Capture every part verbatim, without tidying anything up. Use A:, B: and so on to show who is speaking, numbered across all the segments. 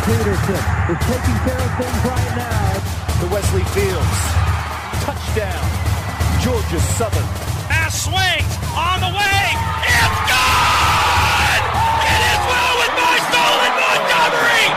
A: Peterson is taking care of things right now.
B: To Wesley Fields. Touchdown. Georgia Southern.
C: Pass swings on the way. It's gone! It is well with my soul in Montgomery.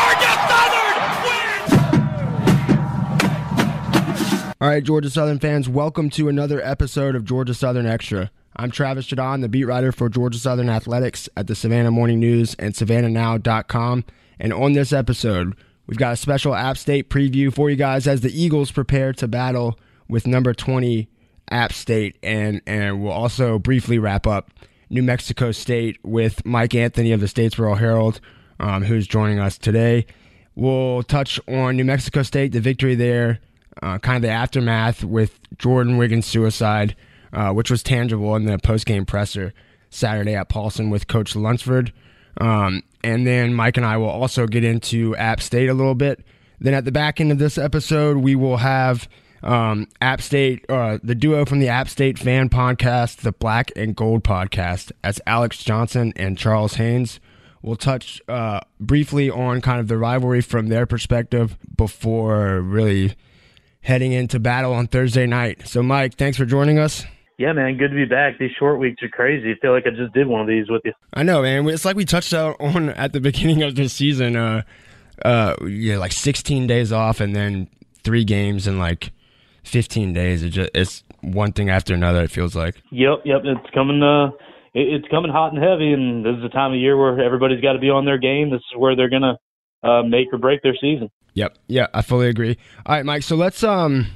C: Georgia Southern wins.
D: All right, Georgia Southern fans, welcome to another episode of Georgia Southern Extra. I'm Travis Jadon, the beat writer for Georgia Southern Athletics at the Savannah Morning News and savannah now dot com. And on this episode, we've got a special App State preview for you guys as the Eagles prepare to battle with number twenty App State. And, and we'll also briefly wrap up New Mexico State with Mike Anthony of the Statesboro Herald, um, who's joining us today. We'll touch on New Mexico State, the victory there, uh, kind of the aftermath with Jordan Wiggins' suicide, uh, which was tangible in the post-game presser Saturday at Paulson with Coach Lunsford. Um, and then Mike and I will also get into App State a little bit. Then at the back end of this episode, we will have um, App State, uh, the duo from the App State fan podcast, the Black and Gold podcast. That's Alex Johnson and Charles Haynes. We'll touch uh, briefly on kind of the rivalry from their perspective before really heading into battle on Thursday night. So, Mike, thanks for joining us.
E: Yeah, man, good to be back. These short weeks are crazy. I feel like I just did one of these with you.
D: I know, man. It's like we touched out on at the beginning of the season. Uh, uh, yeah, like sixteen days off, and then three games in like fifteen days. It just it's one thing after another. It feels like.
E: Yep, yep. It's coming. Uh, it, it's coming hot and heavy, and this is the time of year where everybody's got to be on their game. This is where they're gonna uh, make or break their season.
D: Yep. Yeah, I fully agree. All right, Mike. So let's um.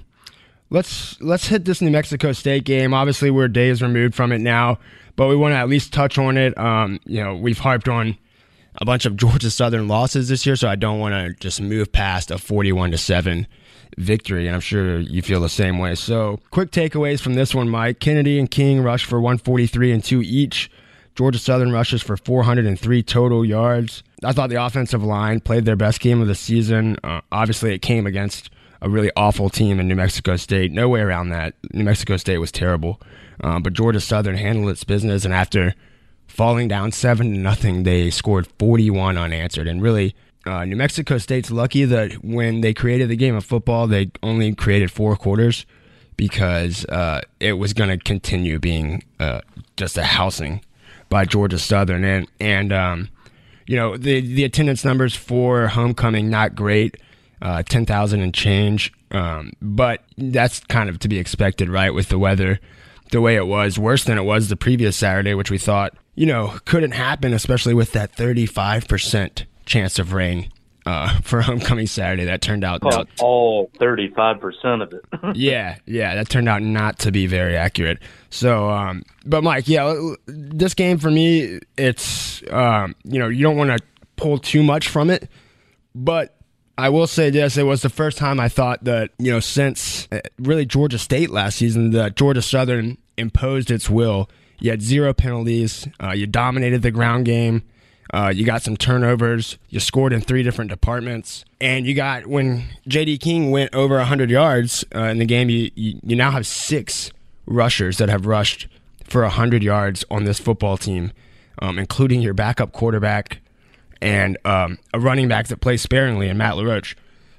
D: Let's let's hit this New Mexico State game. Obviously, we're days removed from it now, but we want to at least touch on it. Um, you know, we've harped on a bunch of Georgia Southern losses this year, so I don't want to just move past a forty-one to seven victory, and I'm sure you feel the same way. So, quick takeaways from this one, Mike. Kennedy and King rushed for one forty-three and two each. Georgia Southern rushes for four hundred three total yards. I thought the offensive line played their best game of the season. Uh, obviously, it came against a really awful team in New Mexico State. No way around that. New Mexico State was terrible. Um, but Georgia Southern handled its business, and after falling down seven to nothing, they scored forty-one unanswered. And really, uh, New Mexico State's lucky that when they created the game of football, they only created four quarters because uh, it was going to continue being uh, just a housing by Georgia Southern. And, and um, you know, the, the attendance numbers for homecoming, not great. Uh, ten thousand and change, um, but that's kind of to be expected, right, with the weather the way it was, worse than it was the previous Saturday, which we thought, you know, couldn't happen, especially with that thirty-five percent chance of rain uh, for homecoming Saturday. That turned out
E: oh, not, all thirty-five percent of it.
D: yeah, yeah, that turned out not to be very accurate. So, um, but Mike, yeah, this game for me, it's, um, you know, you don't want to pull too much from it, but I will say this, it was the first time I thought that, you know, since really Georgia State last season, that Georgia Southern imposed its will. You had zero penalties. Uh, you dominated the ground game. Uh, you got some turnovers. You scored in three different departments. And you got, when J D. King went over one hundred yards uh, in the game, you, you, you now have six rushers that have rushed for one hundred yards on this football team, um, including your backup quarterback, and um, a running back that plays sparingly in Matt LaRoche.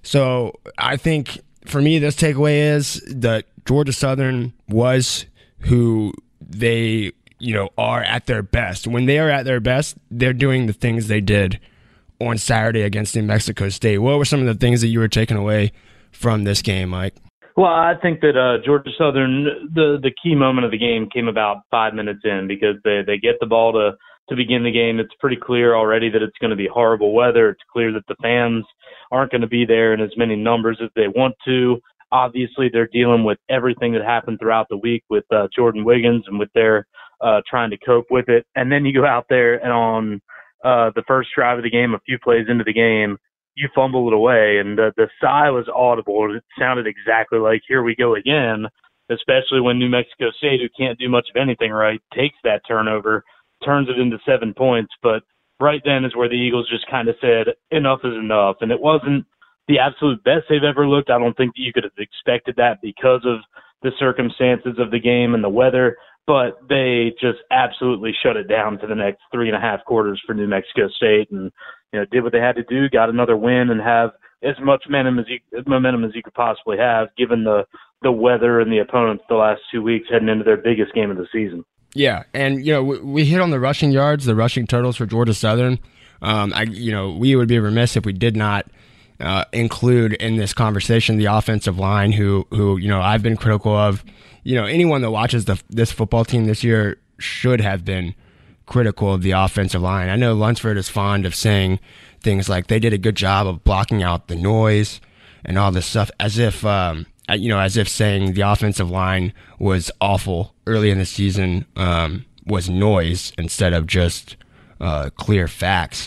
D: So I think for me, this takeaway is that Georgia Southern was who they, you know, are at their best. When they are at their best, they're doing the things they did on Saturday against New Mexico State. What were some of the things that you were taking away from this game, Mike?
E: Well, I think that uh, Georgia Southern, the the key moment of the game came about five minutes in because they, they get the ball to to begin the game. It's pretty clear already that it's going to be horrible weather. It's clear that the fans aren't going to be there in as many numbers as they want to. Obviously, they're dealing with everything that happened throughout the week with uh, Jordan Wiggins and with their uh, trying to cope with it. And then you go out there and on uh, the first drive of the game, a few plays into the game, you fumble it away. And the, the sigh was audible. It sounded exactly like, here we go again, especially when New Mexico State, who can't do much of anything right, takes that turnover, turns it into seven points. But right then is where the Eagles just kind of said, enough is enough. And it wasn't the absolute best they've ever looked. I don't think that you could have expected that because of the circumstances of the game and the weather. but they just absolutely shut it down for the next three and a half quarters for New Mexico State, and you know did what they had to do, got another win, and have as much momentum as you momentum as you could possibly have, given the the weather and the opponents the last two weeks heading into their biggest game of the season.
D: Yeah, and you know we, we hit on the rushing yards, the rushing totals for Georgia Southern. Um, I you know we would be remiss if we did not uh, include in this conversation the offensive line, who who you know I've been critical of. You know, anyone that watches the, this football team this year should have been critical of the offensive line. I know Lunsford is fond of saying things like they did a good job of blocking out the noise and all this stuff, as if, um, you know, as if saying the offensive line was awful early in the season um, was noise instead of just uh, clear facts.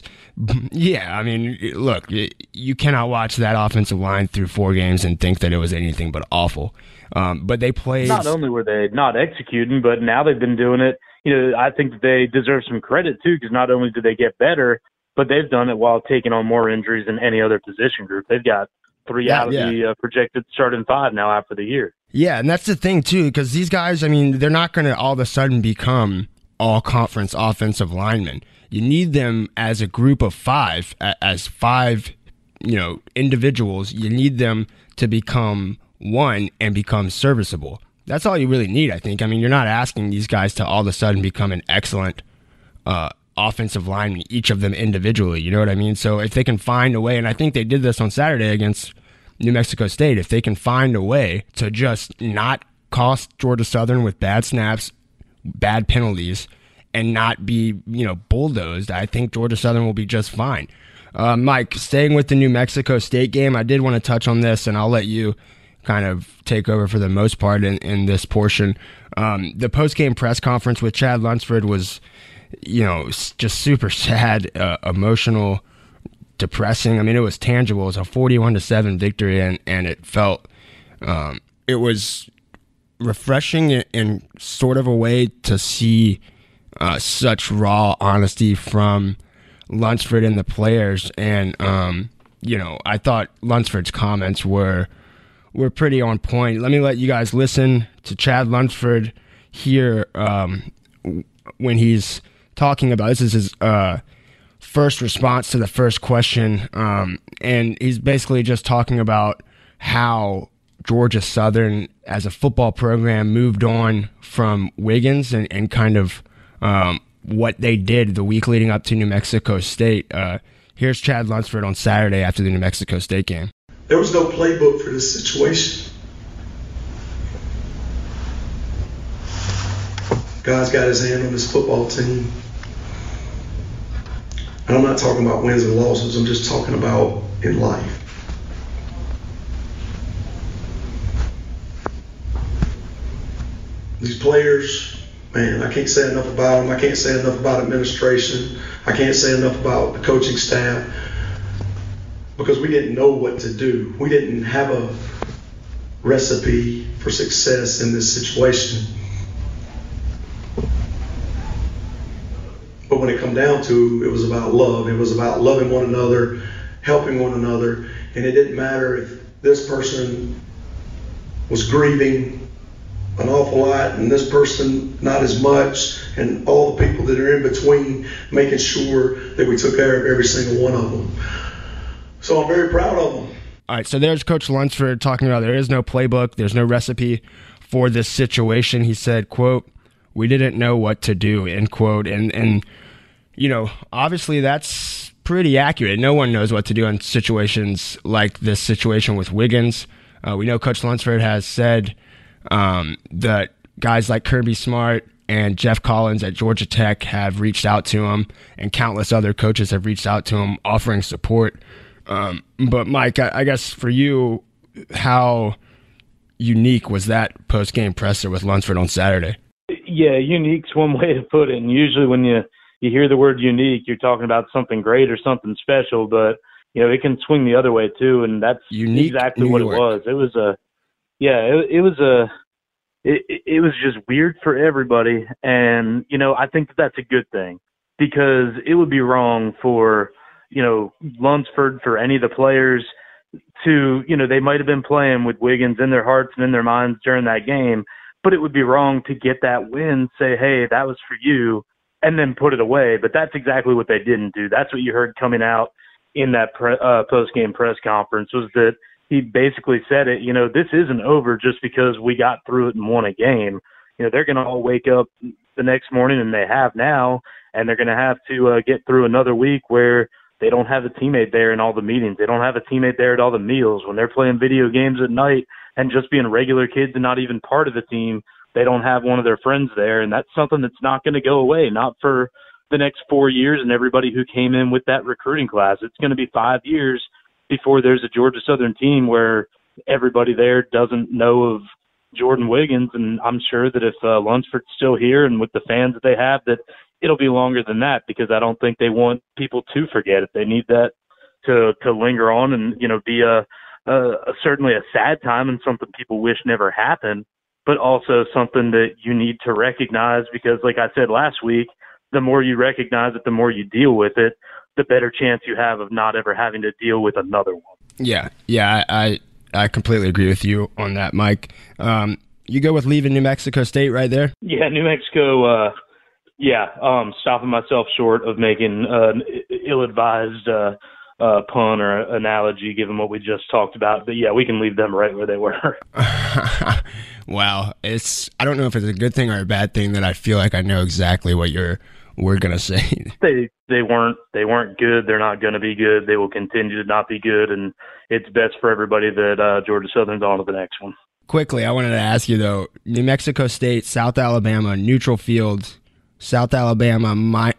D: Yeah, I mean, look, you cannot watch that offensive line through four games and think that it was anything but awful. Um, but they played.
E: Not only were they not executing, but now they've been doing it. You know, I think that they deserve some credit too, because not only did they get better, but they've done it while taking on more injuries than any other position group. They've got three yeah, out of yeah. the uh, projected starting five now after the year.
D: Yeah, and that's the thing too, because these guys, I mean, they're not going to all of a sudden become all-conference offensive linemen. You need them as a group of five, as five, you know, individuals. You need them to become one and become serviceable. That's all you really need, I think. I mean, you're not asking these guys to all of a sudden become an excellent uh, offensive lineman, each of them individually. You know what I mean? So if they can find a way, and I think they did this on Saturday against New Mexico State, if they can find a way to just not cost Georgia Southern with bad snaps, bad penalties, and not be, you know, bulldozed, I think Georgia Southern will be just fine. Uh, Mike, staying with the New Mexico State game, I did want to touch on this, and I'll let you kind of take over for the most part in, in this portion. Um, the post-game press conference with Chad Lunsford was, you know, just super sad, uh, emotional, depressing. I mean, it was tangible. It was a forty-one to seven victory, and, and it felt, um, it was refreshing in, in sort of a way to see uh, such raw honesty from Lunsford and the players. And, um, you know, I thought Lunsford's comments were We're pretty on point. Let me let you guys listen to Chad Lunsford here um, when he's talking about, this is his uh, first response to the first question, um, and he's basically just talking about how Georgia Southern as a football program moved on from Wiggins and, and kind of um, what they did the week leading up to New Mexico State. Uh, here's Chad Lunsford on Saturday after the New Mexico State game.
F: There was no playbook for this situation. God's got his hand on this football team. And I'm not talking about wins and losses. I'm just talking about in life. These players, man, I can't say enough about them. I can't say enough about administration. I can't say enough about the coaching staff. Because we didn't know what to do. We didn't have a recipe for success in this situation. But when it come down to, it was about love. It was about loving one another, helping one another. And it didn't matter if this person was grieving an awful lot and this person not as much, and all the people that are in between, making sure that we took care of every single one of them. So I'm very proud of them.
D: All right, so there's Coach Lunsford talking about there is no playbook, there's no recipe for this situation. He said, quote, "We didn't know what to do," end quote. And, and you know, obviously that's pretty accurate. No one knows what to do in situations like this situation with Wiggins. Uh, we know Coach Lunsford has said um, that guys like Kirby Smart and Jeff Collins at Georgia Tech have reached out to him, and countless other coaches have reached out to him offering support. Um, but Mike, I, I guess for you, how unique was that post-game presser with Lunsford on Saturday?
E: Yeah, unique's one way to put it. And usually when you, you hear the word unique, you're talking about something great or something special, but you know, it can swing the other way too. And that's unique exactly New what York. It was. It was a, yeah, it, it was a, it, it was just weird for everybody. And, you know, I think that that's a good thing, because it would be wrong for, you know, Lunsford, for any of the players to, you know, they might have been playing with Wiggins in their hearts and in their minds during that game, but it would be wrong to get that win, say, hey, that was for you, and then put it away. But that's exactly what they didn't do. That's what you heard coming out in that pre- uh, post-game press conference, was that he basically said it, you know, this isn't over just because we got through it and won a game. You know, they're going to all wake up the next morning, and they have now, and they're going to have to uh, get through another week where they don't have a teammate there in all the meetings. They don't have a teammate there at all the meals. When they're playing video games at night and just being regular kids and not even part of the team, they don't have one of their friends there, and that's something that's not going to go away, not for the next four years and everybody who came in with that recruiting class. It's going to be five years before there's a Georgia Southern team where everybody there doesn't know of Jordan Wiggins, and I'm sure that if uh, Lunsford's still here and with the fans that they have, that it'll be longer than that, because I don't think they want people to forget it. They need that to to linger on and, you know, be a, a, a certainly a sad time and something people wish never happened, but also something that you need to recognize, because like I said last week, the more you recognize it, the more you deal with it, the better chance you have of not ever having to deal with another one.
D: Yeah, yeah, I, I I completely agree with you on that, Mike. Um, you go with leaving New Mexico State right there?
E: Yeah, New Mexico, uh, yeah, um, stopping myself short of making an ill-advised uh, uh, pun or analogy given what we just talked about. But, yeah, we can leave them right where they were.
D: Wow. It's I don't know if it's a good thing or a bad thing that I feel like I know exactly what you're we're going to say.
E: They they weren't they weren't good. They're not going to be good. They will continue to not be good, and it's best for everybody that uh, Georgia Southern's on to the next one.
D: Quickly, I wanted to ask you, though, New Mexico State, South Alabama, neutral field, South Alabama, my,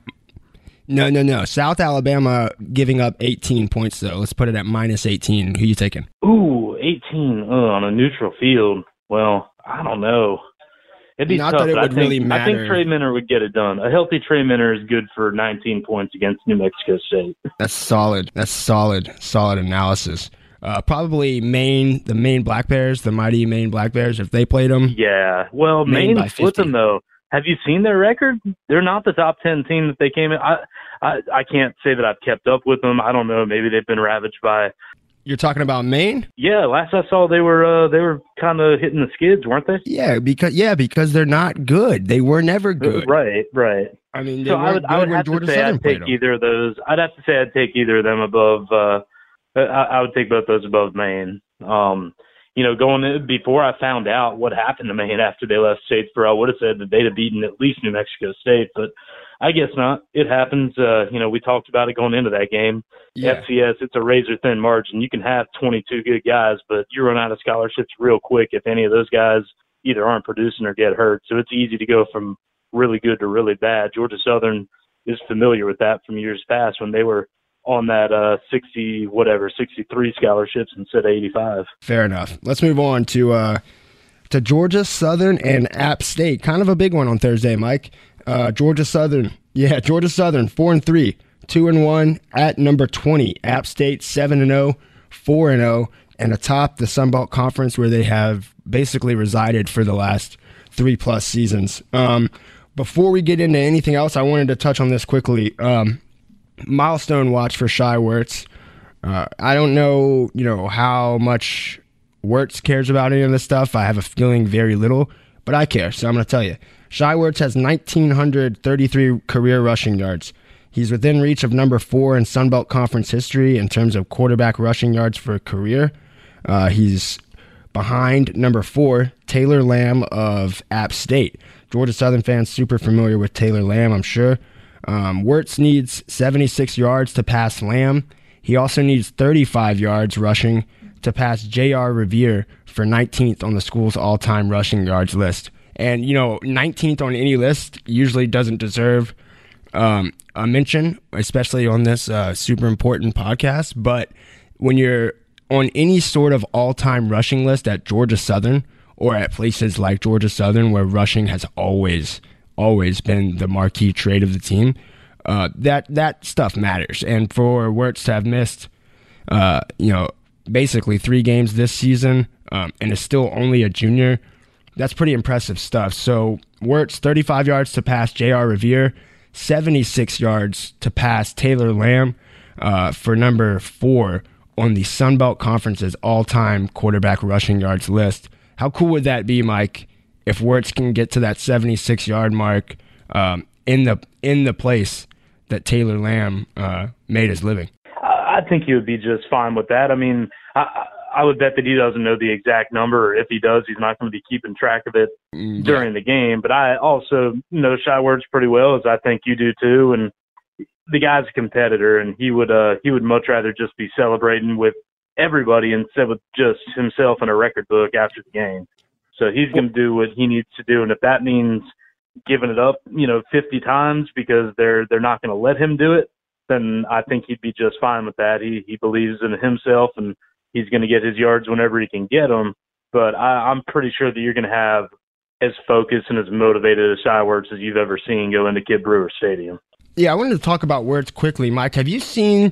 D: no, no, no, South Alabama giving up eighteen points, though. Let's put it at minus eighteen. Who are you taking?
E: Ooh, eighteen oh, on a neutral field. Well, I don't know. It'd be
D: Not
E: tough.
D: that it
E: I
D: would
E: think,
D: really matter.
E: I think Trey Minner would get it done. A healthy Trey Minner is good for nineteen points against New Mexico State.
D: That's solid. That's solid, solid analysis. Uh, probably Maine, the Maine Black Bears, the mighty Maine Black Bears, if they played them.
E: Yeah. Well,
D: Maine
E: Maine split them, though. Have you seen their record? They're not the top ten team that they came in. I, I, I can't say that I've kept up with them. I don't know. Maybe they've been ravaged by.
D: You're talking about Maine?
E: Yeah, last I saw, they were uh, they were kind of hitting the skids, weren't they?
D: Yeah, because yeah, because they're not good. They were never good.
E: Right, right.
D: I mean, they
E: so I would, I would have
D: Georgia
E: to say
D: Southern
E: I'd take either of those. I'd have to say I'd take either of them above. Uh, I, I would take both those above Maine. Um, you know, going in, before I found out what happened to Maine after they left Statesboro, I would have said that they'd have beaten at least New Mexico State, but I guess not. It happens. Uh, you know, we talked about it going into that game.
D: Yeah.
E: F C S, it's a razor-thin margin. You can have twenty-two good guys, but you run out of scholarships real quick if any of those guys either aren't producing or get hurt. So it's easy to go from really good to really bad. Georgia Southern is familiar with that from years past when they were on that uh, sixty, whatever, sixty-three scholarships instead of eighty-five.
D: Fair enough. Let's move on to uh, to Georgia Southern and App State. Kind of a big one on Thursday, Mike. Uh, Georgia Southern, yeah, Georgia Southern, four and three, two and one at number twenty. App State, seven and zero, four and zero, and atop the Sun Belt Conference, where they have basically resided for the last three plus seasons. Um, before we get into anything else, I wanted to touch on this quickly. Um, milestone watch for Shai Werts. Uh, I don't know, you know, how much Werts cares about any of this stuff. I have a feeling very little, but I care, so I'm going to tell you. Shai Werts has one thousand nine hundred thirty-three career rushing yards. He's within reach of number four in Sun Belt Conference history in terms of quarterback rushing yards for a career. Uh, he's behind number four, Taylor Lamb of App State. Georgia Southern fans super familiar with Taylor Lamb, I'm sure. Um, Werts needs seventy-six yards to pass Lamb. He also needs thirty-five yards rushing to pass J R Revere for nineteenth on the school's all-time rushing yards list. And, you know, nineteenth on any list usually doesn't deserve um, a mention, especially on this uh, super important podcast. But when you're on any sort of all-time rushing list at Georgia Southern or at places like Georgia Southern where rushing has always, always been the marquee trait of the team, uh, that that stuff matters. And for Werts to have missed, uh, you know, basically three games this season um, and is still only a junior, that's pretty impressive stuff. So Werts, thirty-five yards to pass J R Revere, seventy-six yards to pass Taylor Lamb uh, for number four on the Sun Belt Conference's all-time quarterback rushing yards list. How cool would that be, Mike, if Wirtz can get to that seventy-six yard mark um, in the in the place that Taylor Lamb uh, made his living.
E: I think he would be just fine with that. I mean, I, I would bet that he doesn't know the exact number. Or if he does, he's not going to be keeping track of it yeah. during the game. But I also know Shai Wirtz pretty well, as I think you do too. And the guy's a competitor, and he would uh, he would much rather just be celebrating with everybody instead of just himself in a record book after the game. So he's going to do what he needs to do, and if that means giving it up, you know, fifty times because they're they're not going to let him do it, then I think he'd be just fine with that. He he believes in himself, and he's going to get his yards whenever he can get them. But I, I'm pretty sure that you're going to have as focused and as motivated as Shai Wirtz as you've ever seen go into Kid Brewer Stadium.
D: Yeah, I wanted to talk about Wirtz quickly. Mike, have you seen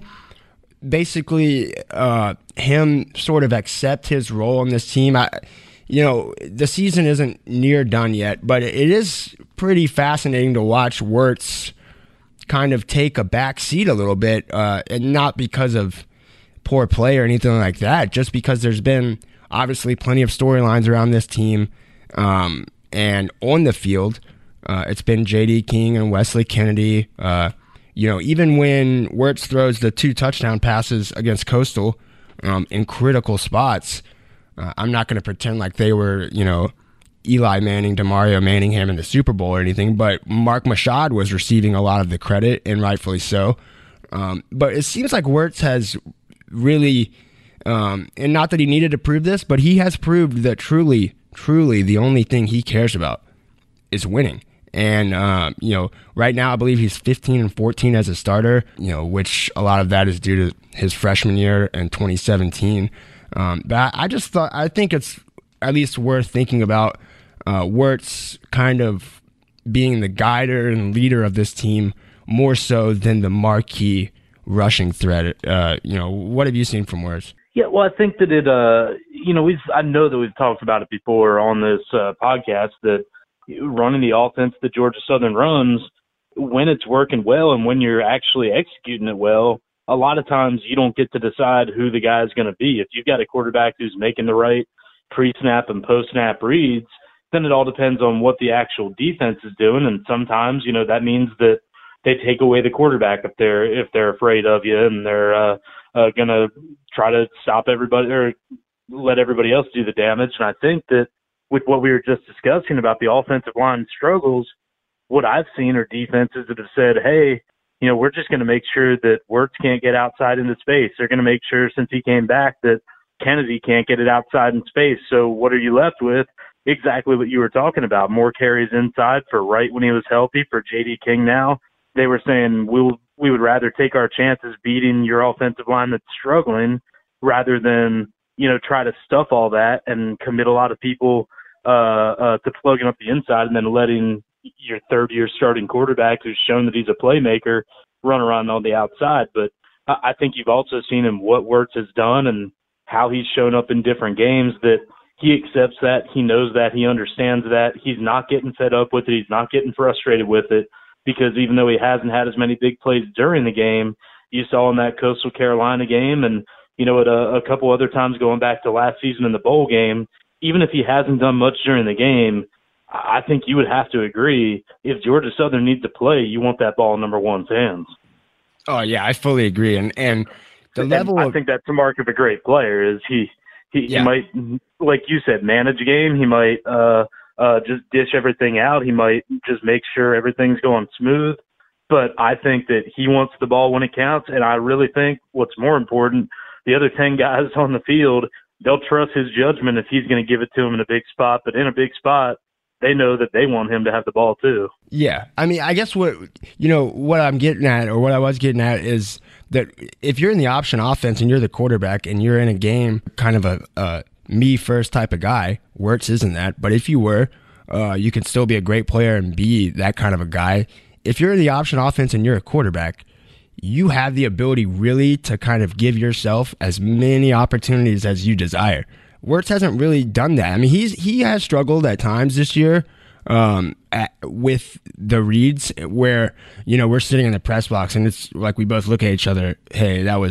D: basically uh, him sort of accept his role on this team? I, you know, the season isn't near done yet, but it is pretty fascinating to watch Wirtz kind of take a back seat a little bit, uh, and not because of poor play or anything like that, just because there's been obviously plenty of storylines around this team, um, and on the field, uh, it's been J D King and Wesley Kennedy. Uh, you know, even when Wirtz throws the two touchdown passes against Coastal um, in critical spots, uh, I'm not going to pretend like they were, you know, Eli Manning to Mario Manningham in the Super Bowl or anything, but Mark Mashad was receiving a lot of the credit, and rightfully so. Um, but it seems like Wirtz has really, um, and not that he needed to prove this, but he has proved that truly, truly the only thing he cares about is winning. And, um, you know, right now I believe he's fifteen and fourteen as a starter, you know, which a lot of that is due to his freshman year in twenty seventeen. Um, but I, I just thought, I think it's at least worth thinking about uh, Wirtz kind of being the guider and leader of this team more so than the marquee rushing threat. Uh, you know, what have you seen from Wirtz?
E: Yeah, well, I think that it, uh, you know, we've, I know that we've talked about it before on this uh, podcast, that running the offense that Georgia Southern runs, when it's working well and when you're actually executing it well, a lot of times you don't get to decide who the guy's going to be. If you've got a quarterback who's making the right pre-snap and post-snap reads, then it all depends on what the actual defense is doing. And sometimes, you know, that means that they take away the quarterback if they're if they're afraid of you, and they're uh, uh, going to try to stop everybody or let everybody else do the damage. And I think that with what we were just discussing about the offensive line struggles, what I've seen are defenses that have said, hey, you know, we're just going to make sure that Wirtz can't get outside into space. They're going to make sure, since he came back, that Kennedy can't get it outside in space. So what are you left with? Exactly what you were talking about. More carries inside for Wright when he was healthy, for J D King now. They were saying we'll, we would rather take our chances beating your offensive line that's struggling rather than, you know, try to stuff all that and commit a lot of people uh, uh, to plugging up the inside and then letting your third-year starting quarterback, who's shown that he's a playmaker, run around on the outside. But I, I think you've also seen him, what Wirtz has done and how he's shown up in different games, that he accepts that, he knows that, he understands that. He's not getting fed up with it. He's not getting frustrated with it, because even though he hasn't had as many big plays during the game, you saw in that Coastal Carolina game and, you know, at a, a couple other times going back to last season in the bowl game, even if he hasn't done much during the game, I think you would have to agree, if Georgia Southern needs to play, you want that ball in number one's hands.
D: Oh, yeah, I fully agree. And and the level
E: and I
D: of,
E: think that's the mark of a great player is he, he,
D: yeah.
E: he might, like you said, manage a game. He might uh, uh, just dish everything out. He might just make sure everything's going smooth. But I think that he wants the ball when it counts, and I really think what's more important, the other ten guys on the field, they'll trust his judgment if he's going to give it to him in a big spot. But in a big spot, they know that they want him to have the ball too. Yeah.
D: I mean, I guess what, you know, what I'm getting at, or what I was getting at, is that if you're in the option offense and you're the quarterback and you're in a game, kind of a, a me first type of guy, Wirtz isn't that, but if you were, uh, you can still be a great player and be that kind of a guy. If you're in the option offense and you're a quarterback, you have the ability really to kind of give yourself as many opportunities as you desire. Wirtz hasn't really done that. I mean, he's he has struggled at times this year um, at, with the reads where, you know, we're sitting in the press box and it's like we both look at each other, hey, that was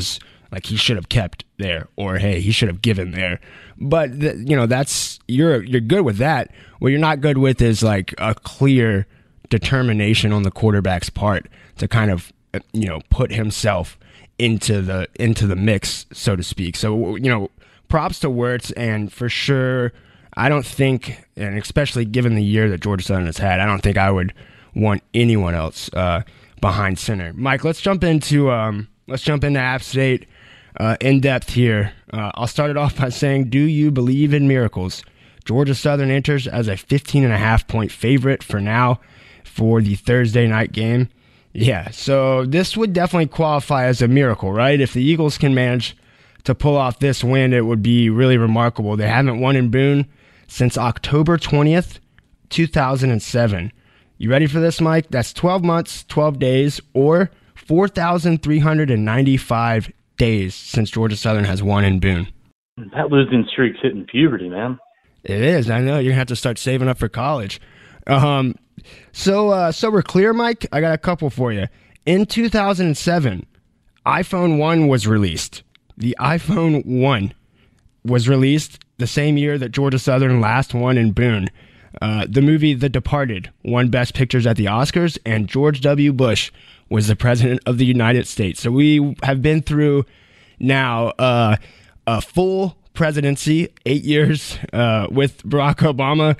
D: like he should have kept there, or hey, he should have given there. But the, you know, that's you're you're good with that. What you're not good with is like a clear determination on the quarterback's part to kind of, you know, put himself into the into the mix, so to speak. So, you know, props to Wirtz, and for sure, I don't think, and especially given the year that Georgia Southern has had, I don't think I would want anyone else uh, behind center. Mike, let's jump into um, let's jump into App State uh, in depth here. Uh, I'll start it off by saying, do you believe in miracles? Georgia Southern enters as a fifteen and a half point favorite for now for the Thursday night game. Yeah, so this would definitely qualify as a miracle, right? If the Eagles can manage to pull off this win, it would be really remarkable. They haven't won in Boone since October twentieth, two thousand seven. You ready for this, Mike? That's twelve months, twelve days, or four thousand three hundred ninety-five days since Georgia Southern has won in Boone.
E: That losing streak's hitting puberty, man.
D: It is. I know. You're going to have to start saving up for college. Um, so, uh, so we're clear, Mike? I got a couple for you. In two thousand seven, iPhone one was released. The iPhone one was released the same year that Georgia Southern last won in Boone. Uh, the movie The Departed won Best Pictures at the Oscars, and George W. Bush was the President of the United States. So we have been through now uh, a full presidency, eight years uh, with Barack Obama,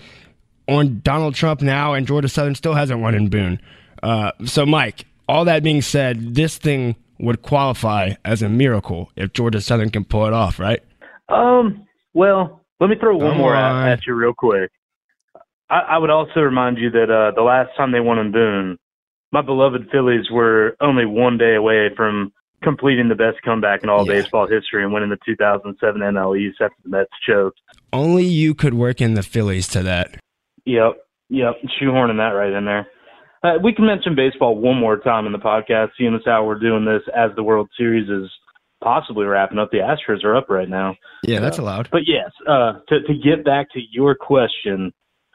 D: on Donald Trump now, and Georgia Southern still hasn't won in Boone. Uh, so, Mike, all that being said, this thing would qualify as a miracle if Georgia Southern can pull it off, right?
E: Um. Well, let me throw one
D: Come
E: more
D: on.
E: at, at you real quick. I, I would also remind you that uh, the last time they won in Boone, my beloved Phillies were only one day away from completing the best comeback in all
D: Yeah.
E: baseball history and winning the two thousand seven N L East after the Mets choked.
D: Only you could work in the Phillies to that.
E: Yep, yep, shoehorning that right in there. Uh, we can mention baseball one more time in the podcast, seeing as how we're doing this as the World Series is possibly wrapping up. The Astros are up right now.
D: Yeah, that's
E: Uh,
D: allowed.
E: But yes, uh, to, to get back to your question,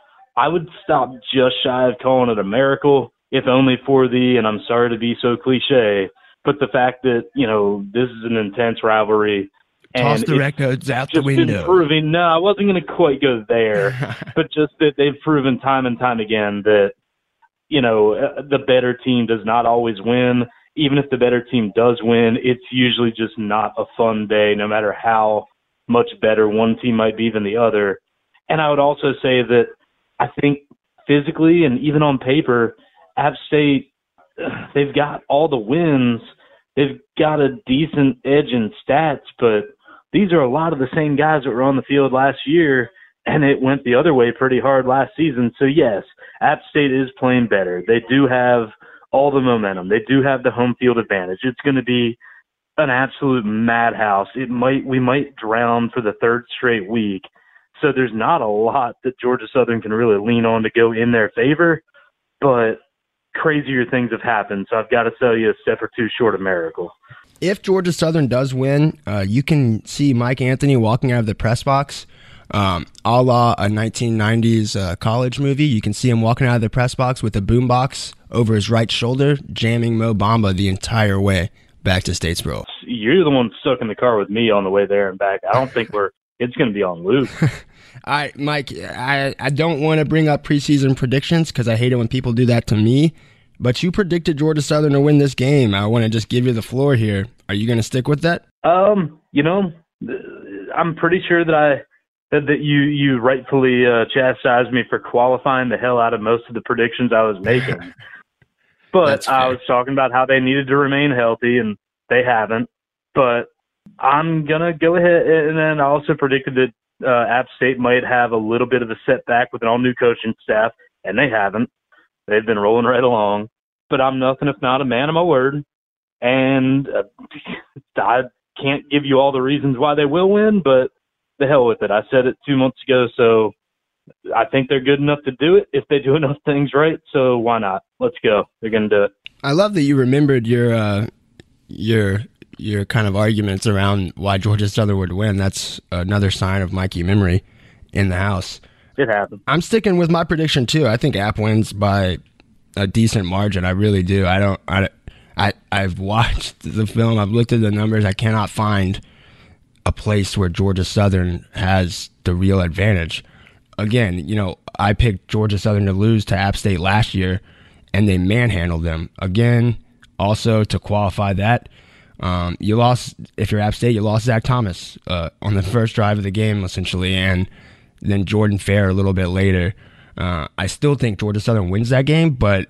E: I would stop just shy of calling it a miracle, if only for the, and I'm sorry to be so cliche, but the fact that, you know, this is an intense rivalry.
D: Toss
E: and
D: the
E: it's
D: records out the
E: just been
D: window.
E: proving, no, I wasn't going to quite go there, but just that they've proven time and time again that, you know, uh, the better team does not always win. Even if the better team does win, it's usually just not a fun day, no matter how much better one team might be than the other. And I would also say that I think physically and even on paper, App State, they've got all the wins. They've got a decent edge in stats, but these are a lot of the same guys that were on the field last year, and it went the other way pretty hard last season. So, yes, App State is playing better. They do have all the momentum. They do have the home field advantage. It's going to be an absolute madhouse. It might we might drown for the third straight week. So there's not a lot that Georgia Southern can really lean on to go in their favor, but crazier things have happened. So I've got to tell you, a step or two short of miracle.
D: If Georgia Southern does win, uh, you can see Mike Anthony walking out of the press box, um, a la a nineteen nineties uh, college movie. You can see him walking out of the press box with a boombox over his right shoulder, jamming Mo Bamba the entire way back to Statesboro.
E: You're the one stuck in the car with me on the way there and back. I don't think we're it's going to be on loop.
D: I, Mike, I, I don't want to bring up preseason predictions because I hate it when people do that to me. But you predicted Georgia Southern to win this game. I want to just give you the floor here. Are you going to stick with that?
E: Um, you know, I'm pretty sure that I that, that you you rightfully uh, chastised me for qualifying the hell out of most of the predictions I was making. But I was talking about how they needed to remain healthy, and they haven't. But I'm gonna go ahead, and then I also predicted that uh, App State might have a little bit of a setback with an all-new coaching staff, and they haven't. They've been rolling right along. But I'm nothing if not a man of my word, and uh, I can't give you all the reasons why they will win, but the hell with it. I said it two months ago, so I think they're good enough to do it if they do enough things right, so why not? Let's go. They're going to do it.
D: I love that you remembered your uh, your your kind of arguments around why Georgia Southern would win. That's another sign of Mikey memory in the house.
E: It happened.
D: I'm sticking with my prediction too. I think App wins by a decent margin. I really do. I don't. I, I, I've watched the film. I've looked at the numbers. I cannot find a place where Georgia Southern has the real advantage. Again, you know, I picked Georgia Southern to lose to App State last year, and they manhandled them. Again, also to qualify that, um, you lost, if you're App State, you lost Zach Thomas uh, on the first drive of the game, essentially, and then Jordan Fair a little bit later. Uh, I still think Georgia Southern wins that game, but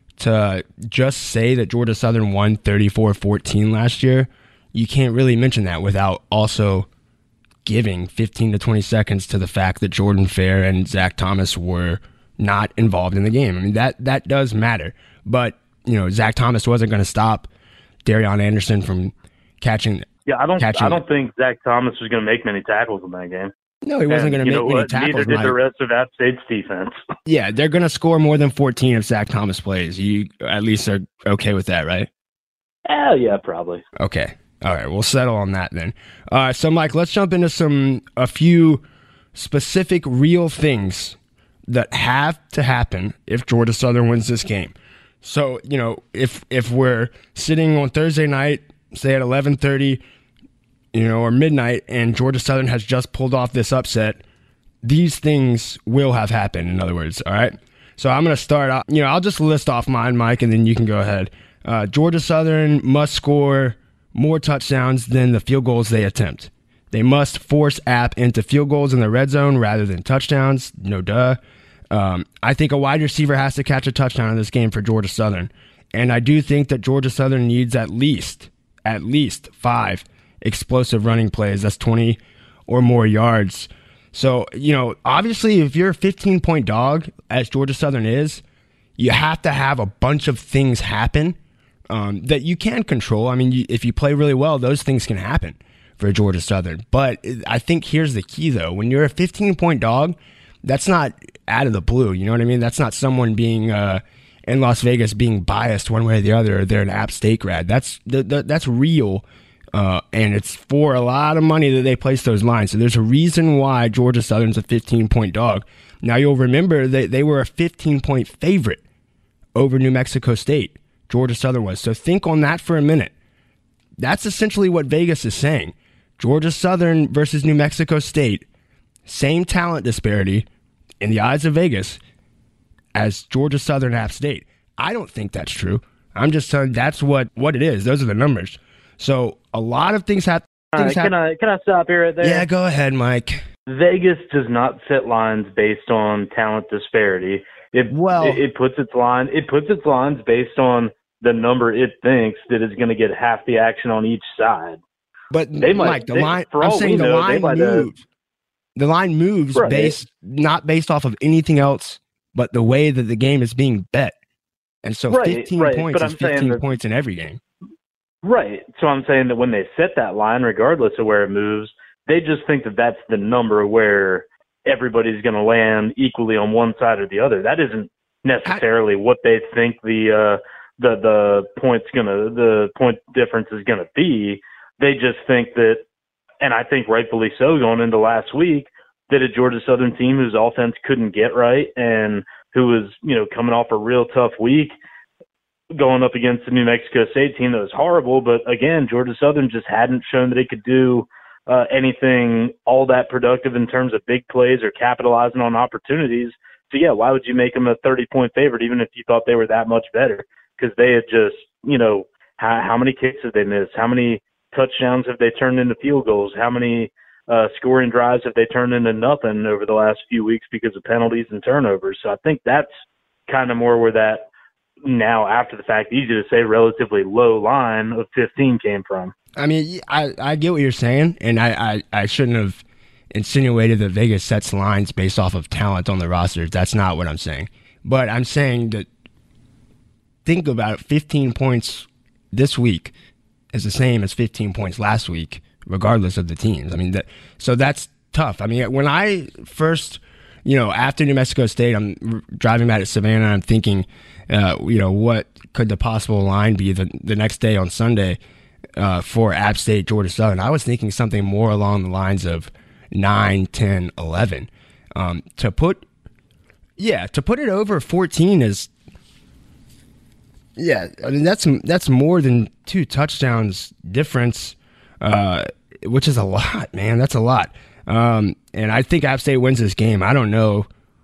D: to just say that Georgia Southern won thirty-four fourteen last year, you can't really mention that without also giving fifteen to twenty seconds to the fact that Jordan Fair and Zach Thomas were not involved in the game. I mean, that that does matter. But, you know, Zach Thomas wasn't going to stop Darion Anderson from catching.
E: Yeah, I don't
D: catching.
E: I don't think Zach Thomas was going to make many tackles in that game.
D: No, he wasn't going to make many tackles.
E: Neither did the rest of App State's defense.
D: Yeah, they're going to score more than fourteen if Zach Thomas plays. You at least are okay with that, right?
E: Yeah, yeah, probably.
D: Okay. All right, we'll settle on that then. All right, so Mike, let's jump into some a few specific real things that have to happen if Georgia Southern wins this game. So, you know, if if we're sitting on Thursday night, say at eleven thirty, you know, or midnight, and Georgia Southern has just pulled off this upset, these things will have happened, in other words, all right? So I'm going to start out, you know, I'll just list off mine, Mike, and then you can go ahead. Uh, Georgia Southern must score more touchdowns than the field goals they attempt. They must force App into field goals in the red zone rather than touchdowns. No duh. Um, I think a wide receiver has to catch a touchdown in this game for Georgia Southern. And I do think that Georgia Southern needs at least, at least five explosive running plays. That's twenty or more yards. So, you know, obviously if you're a fifteen-point dog, as Georgia Southern is, you have to have a bunch of things happen um, that you can control. I mean, you, if you play really well, those things can happen for Georgia Southern. But I think here's the key, though. When you're a fifteen-point dog, that's not out of the blue. You know what I mean? That's not someone being uh, in Las Vegas being biased one way or the other, or they're an App State grad. That's the, the, that's real. Uh, and it's for a lot of money that they place those lines. So there's a reason why Georgia Southern's a fifteen-point dog. Now, you'll remember that they were a fifteen-point favorite over New Mexico State. Georgia Southern was. So think on that for a minute. That's essentially what Vegas is saying. Georgia Southern versus New Mexico State, same talent disparity in the eyes of Vegas as Georgia Southern App State. I don't think that's true. I'm just telling that's what, what it is. Those are the numbers. So a lot of things have.
E: All right, can I can I stop here right there?
D: Yeah, go ahead, Mike.
E: Vegas does not set lines based on talent disparity. It
D: well,
E: it, it puts its line. It puts its lines based on the number it thinks that is going to get half the action on each side.
D: But
E: they might,
D: Mike, the
E: they,
D: line. I'm saying the
E: know,
D: line moves. The line moves
E: right.
D: based not based off of anything else, but the way that the game is being bet. And so,
E: right,
D: fifteen
E: right.
D: points
E: but
D: is fifteen
E: that,
D: points in every game.
E: Right. So I'm saying that when they set that line, regardless of where it moves, they just think that that's the number where everybody's going to land equally on one side or the other. That isn't necessarily I, what they think the uh, the the points gonna the point difference is going to be. They just think that, and I think rightfully so, going into last week, that a Georgia Southern team whose offense couldn't get right and who was, you know, coming off a real tough week, going up against the New Mexico State team that was horrible. But again, Georgia Southern just hadn't shown that it could do uh, anything all that productive in terms of big plays or capitalizing on opportunities. So yeah, why would you make them a thirty point favorite, even if you thought they were that much better? Because they had just, you know, how, how many kicks have they missed? How many touchdowns have they turned into field goals? How many uh, scoring drives have they turned into nothing over the last few weeks because of penalties and turnovers? So I think that's kind of more where that, now after the fact, easy to say, relatively low line of fifteen came from.
D: I mean, I, I get what you're saying, and I, I, I shouldn't have insinuated that Vegas sets lines based off of talent on the rosters. That's not what I'm saying. But I'm saying that think about it, fifteen points this week is the same as fifteen points last week, regardless of the teams. I mean, that, so that's tough. I mean, when I first, you know, after New Mexico State, I'm driving back to Savannah, I'm thinking, uh, you know, what could the possible line be the, the next day on Sunday uh, for App State, Georgia Southern? I was thinking something more along the lines of nine, ten, eleven. Um, to put, yeah, to put it over fourteen is, Yeah, I mean that's that's more than two touchdowns difference, uh, which is a lot, man. That's a lot. Um, and I think App State wins this game. I don't know.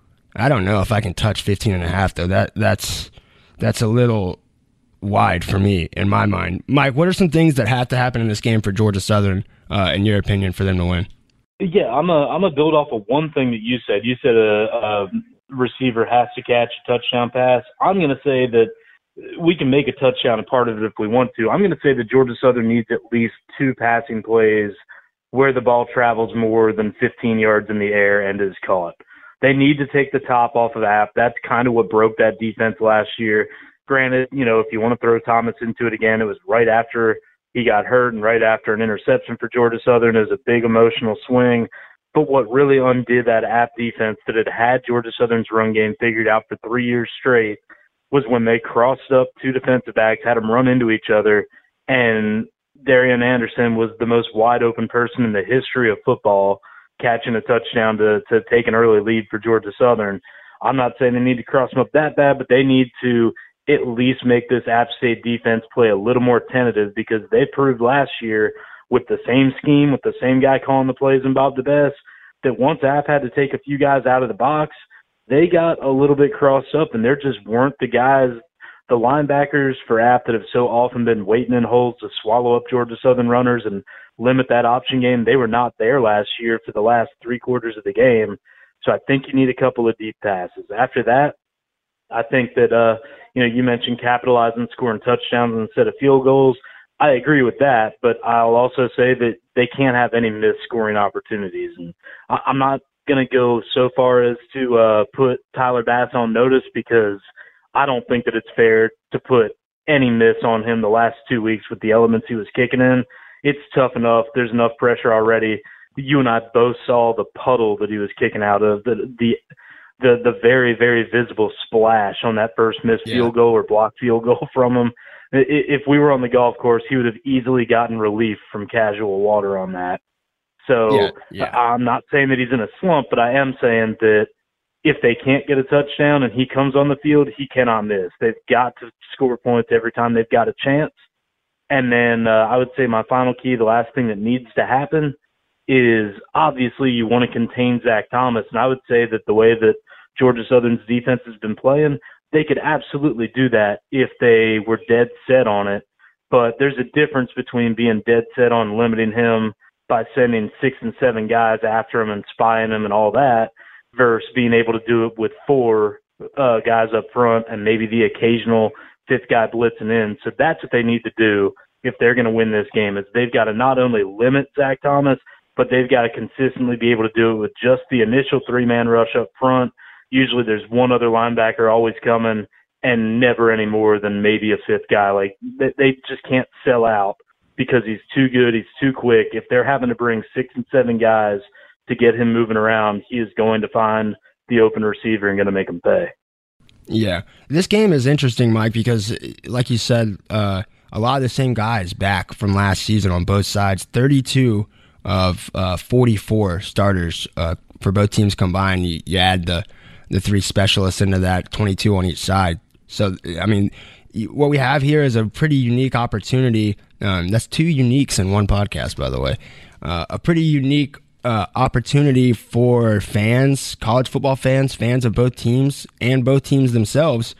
D: I don't know if I can touch fifteen and a half though. That that's that's a little wide for me in my mind. Mike, what are some things that have to happen in this game for Georgia Southern, uh, in your opinion, for them to win?
E: Yeah, I'm a I'm a build off of one thing that you said. You said a, a receiver has to catch a touchdown pass. I'm going to say that we can make a touchdown a part of it if we want to. I'm going to say that Georgia Southern needs at least two passing plays where the ball travels more than fifteen yards in the air and is caught. They need to take the top off of App. That's kind of what broke that defense last year. Granted, you know, if you want to throw Thomas into it again, it was right after he got hurt and right after an interception for Georgia Southern. It was a big emotional swing. But what really undid that App defense that had had Georgia Southern's run game figured out for three years straight was when they crossed up two defensive backs, had them run into each other, and Darian Anderson was the most wide open person in the history of football, catching a touchdown to, to take an early lead for Georgia Southern. I'm not saying they need to cross them up that bad, but they need to at least make this App State defense play a little more tentative, because they proved last year with the same scheme, with the same guy calling the plays and Bob the Best, that once App had to take a few guys out of the box, they got a little bit crossed up, and there just weren't the guys, the linebackers for App that have so often been waiting in holes to swallow up Georgia Southern runners and limit that option game. They were not there last year for the last three quarters of the game. So I think you need a couple of deep passes. After that, I think that, uh, you know, you mentioned capitalizing, scoring touchdowns instead of field goals. I agree with that, but I'll also say that they can't have any missed scoring opportunities. And I- I'm not going to go so far as to uh, put Tyler Bass on notice, because I don't think that it's fair to put any miss on him the last two weeks with the elements he was kicking in. It's tough enough. There's enough pressure already. You and I both saw the puddle that he was kicking out of, the the the, the very, very visible splash on that first missed yeah. field goal or blocked field goal from him. If we were on the golf course, he would have easily gotten relief from casual water on that. So yeah, yeah. I'm not saying that he's in a slump, but I am saying that if they can't get a touchdown and he comes on the field, he cannot miss. They've got to score points every time they've got a chance. And then uh, I would say my final key, the last thing that needs to happen is obviously you want to contain Zach Thomas. And I would say that the way that Georgia Southern's defense has been playing, they could absolutely do that if they were dead set on it. But there's a difference between being dead set on limiting him by sending six and seven guys after him and spying him and all that, versus being able to do it with four uh, guys up front and maybe the occasional fifth guy blitzing in. So that's what they need to do if they're going to win this game, is they've got to not only limit Zach Thomas, but they've got to consistently be able to do it with just the initial three-man rush up front. Usually there's one other linebacker always coming, and never any more than maybe a fifth guy. Like they, they just can't sell out because he's too good, he's too quick. If they're having to bring six and seven guys to get him moving around, he is going to find the open receiver and going to make him pay.
D: Yeah. This game is interesting, Mike, because like you said, uh, a lot of the same guys back from last season on both sides. thirty-two of uh, forty-four starters uh, for both teams combined. You, you add the, the three specialists into that, twenty-two on each side. So, I mean, what we have here is a pretty unique opportunity. Um, that's two uniques in one podcast, by the way. Uh, a pretty unique uh, opportunity for fans, college football fans, fans of both teams, and both teams themselves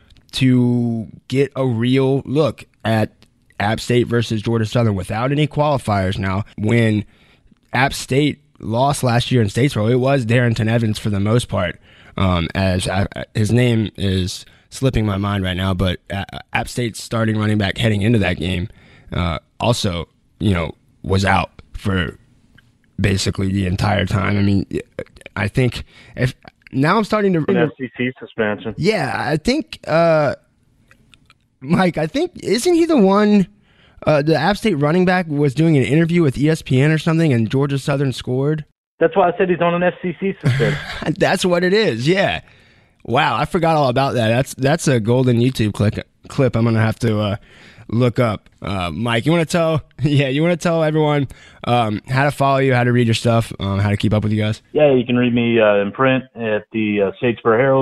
D: to get a real look at App State versus Georgia Southern without any qualifiers. Now, when App State lost last year in Statesboro, it was Darrington Evans for the most part. Um, as I, his name is slipping my mind right now, but App State's starting running back heading into that game uh, also, you know, was out for basically the entire time. I mean, I think if now I'm starting to
E: an F C C suspension.
D: Yeah, I think uh, Mike. I think isn't he the one? Uh, the App State running back was doing an interview with E S P N or something, and Georgia Southern scored.
E: That's why I said he's on an F C C suspension.
D: That's what it is. Yeah. Wow, I forgot all about that. That's that's a golden YouTube clip. Clip I'm gonna have to uh, look up. Uh, Mike, you want to tell? Yeah, you want to tell everyone um, how to follow you, how to read your stuff, um, how to keep up with you guys.
E: Yeah, you can read me uh, in print at the uh, Statesboro Herald.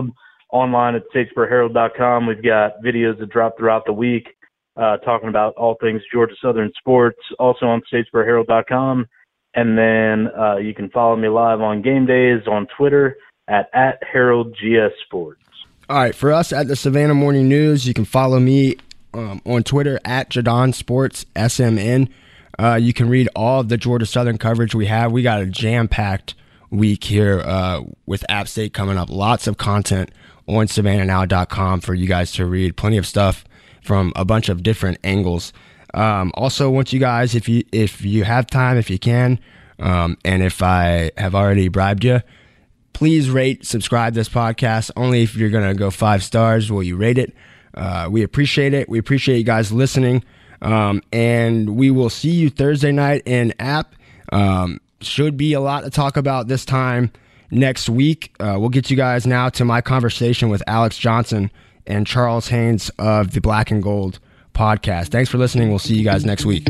E: online at statesboro herald dot com. We've got videos that drop throughout the week uh, talking about all things Georgia Southern sports, also on statesboro herald dot com. And then uh, you can follow me live on game days on Twitter at, at Herald G S Sports.
D: All right, for us at the Savannah Morning News, you can follow me um, on Twitter at Jadon Sports S M N. Uh, you can read all of the Georgia Southern coverage we have. We got a jam-packed week here uh, with App State coming up. Lots of content on savannah now dot com for you guys to read. Plenty of stuff from a bunch of different angles. Um, also, want you guys, if you if you have time, if you can, um, and if I have already bribed you, please rate, subscribe this podcast. Only if you're going to go five stars will you rate it. Uh, we appreciate it. We appreciate you guys listening. Um, and we will see you Thursday night in App. Um, should be a lot to talk about this time next week. Uh, we'll get you guys now to my conversation with Alex Johnson and Charles Haynes of the Black and Gold podcast. Thanks for listening. We'll see you guys next week.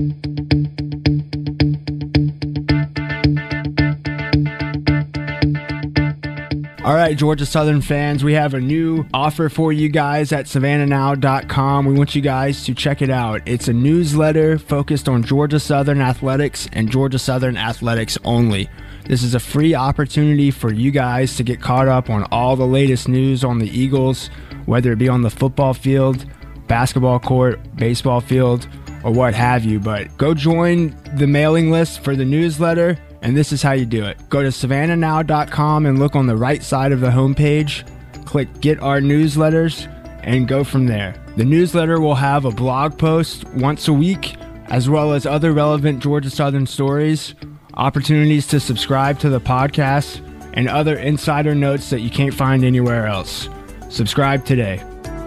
D: All right, Georgia Southern fans, we have a new offer for you guys at savannah now dot com. We want you guys to check it out. It's a newsletter focused on Georgia Southern athletics and Georgia Southern athletics only. This is a free opportunity for you guys to get caught up on all the latest news on the Eagles, whether it be on the football field, basketball court, baseball field, or what have you. But go join the mailing list for the newsletter. And this is how you do it. Go to savannah now dot com and look on the right side of the homepage. Click Get Our Newsletters and go from there. The newsletter will have a blog post once a week, as well as other relevant Georgia Southern stories, opportunities to subscribe to the podcast, and other insider notes that you can't find anywhere else. Subscribe today.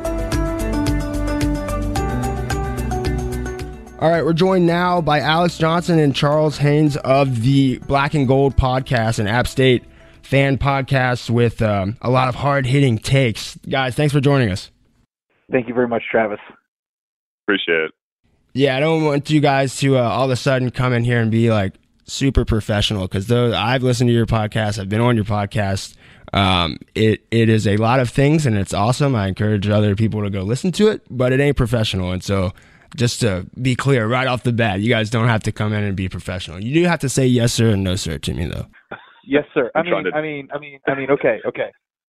D: All right, we're joined now by Alex Johnson and Charles Haynes of the Black and Gold podcast, an App State fan podcast with um, a lot of hard-hitting takes. Guys, thanks for joining us.
G: Thank you very much, Travis.
H: Appreciate it.
D: Yeah, I don't want you guys to uh, all of a sudden come in here and be like super professional, because though I've listened to your podcast, I've been on your podcast. Um, it it is a lot of things, and it's awesome. I encourage other people to go listen to it, but it ain't professional, and so just to be clear right off the bat, you guys don't have to come in and be professional. You do have to say yes sir and no sir to me, though.
G: Yes, sir. I
H: I'm
G: mean,
H: to...
G: I mean, I mean, I mean, okay, okay.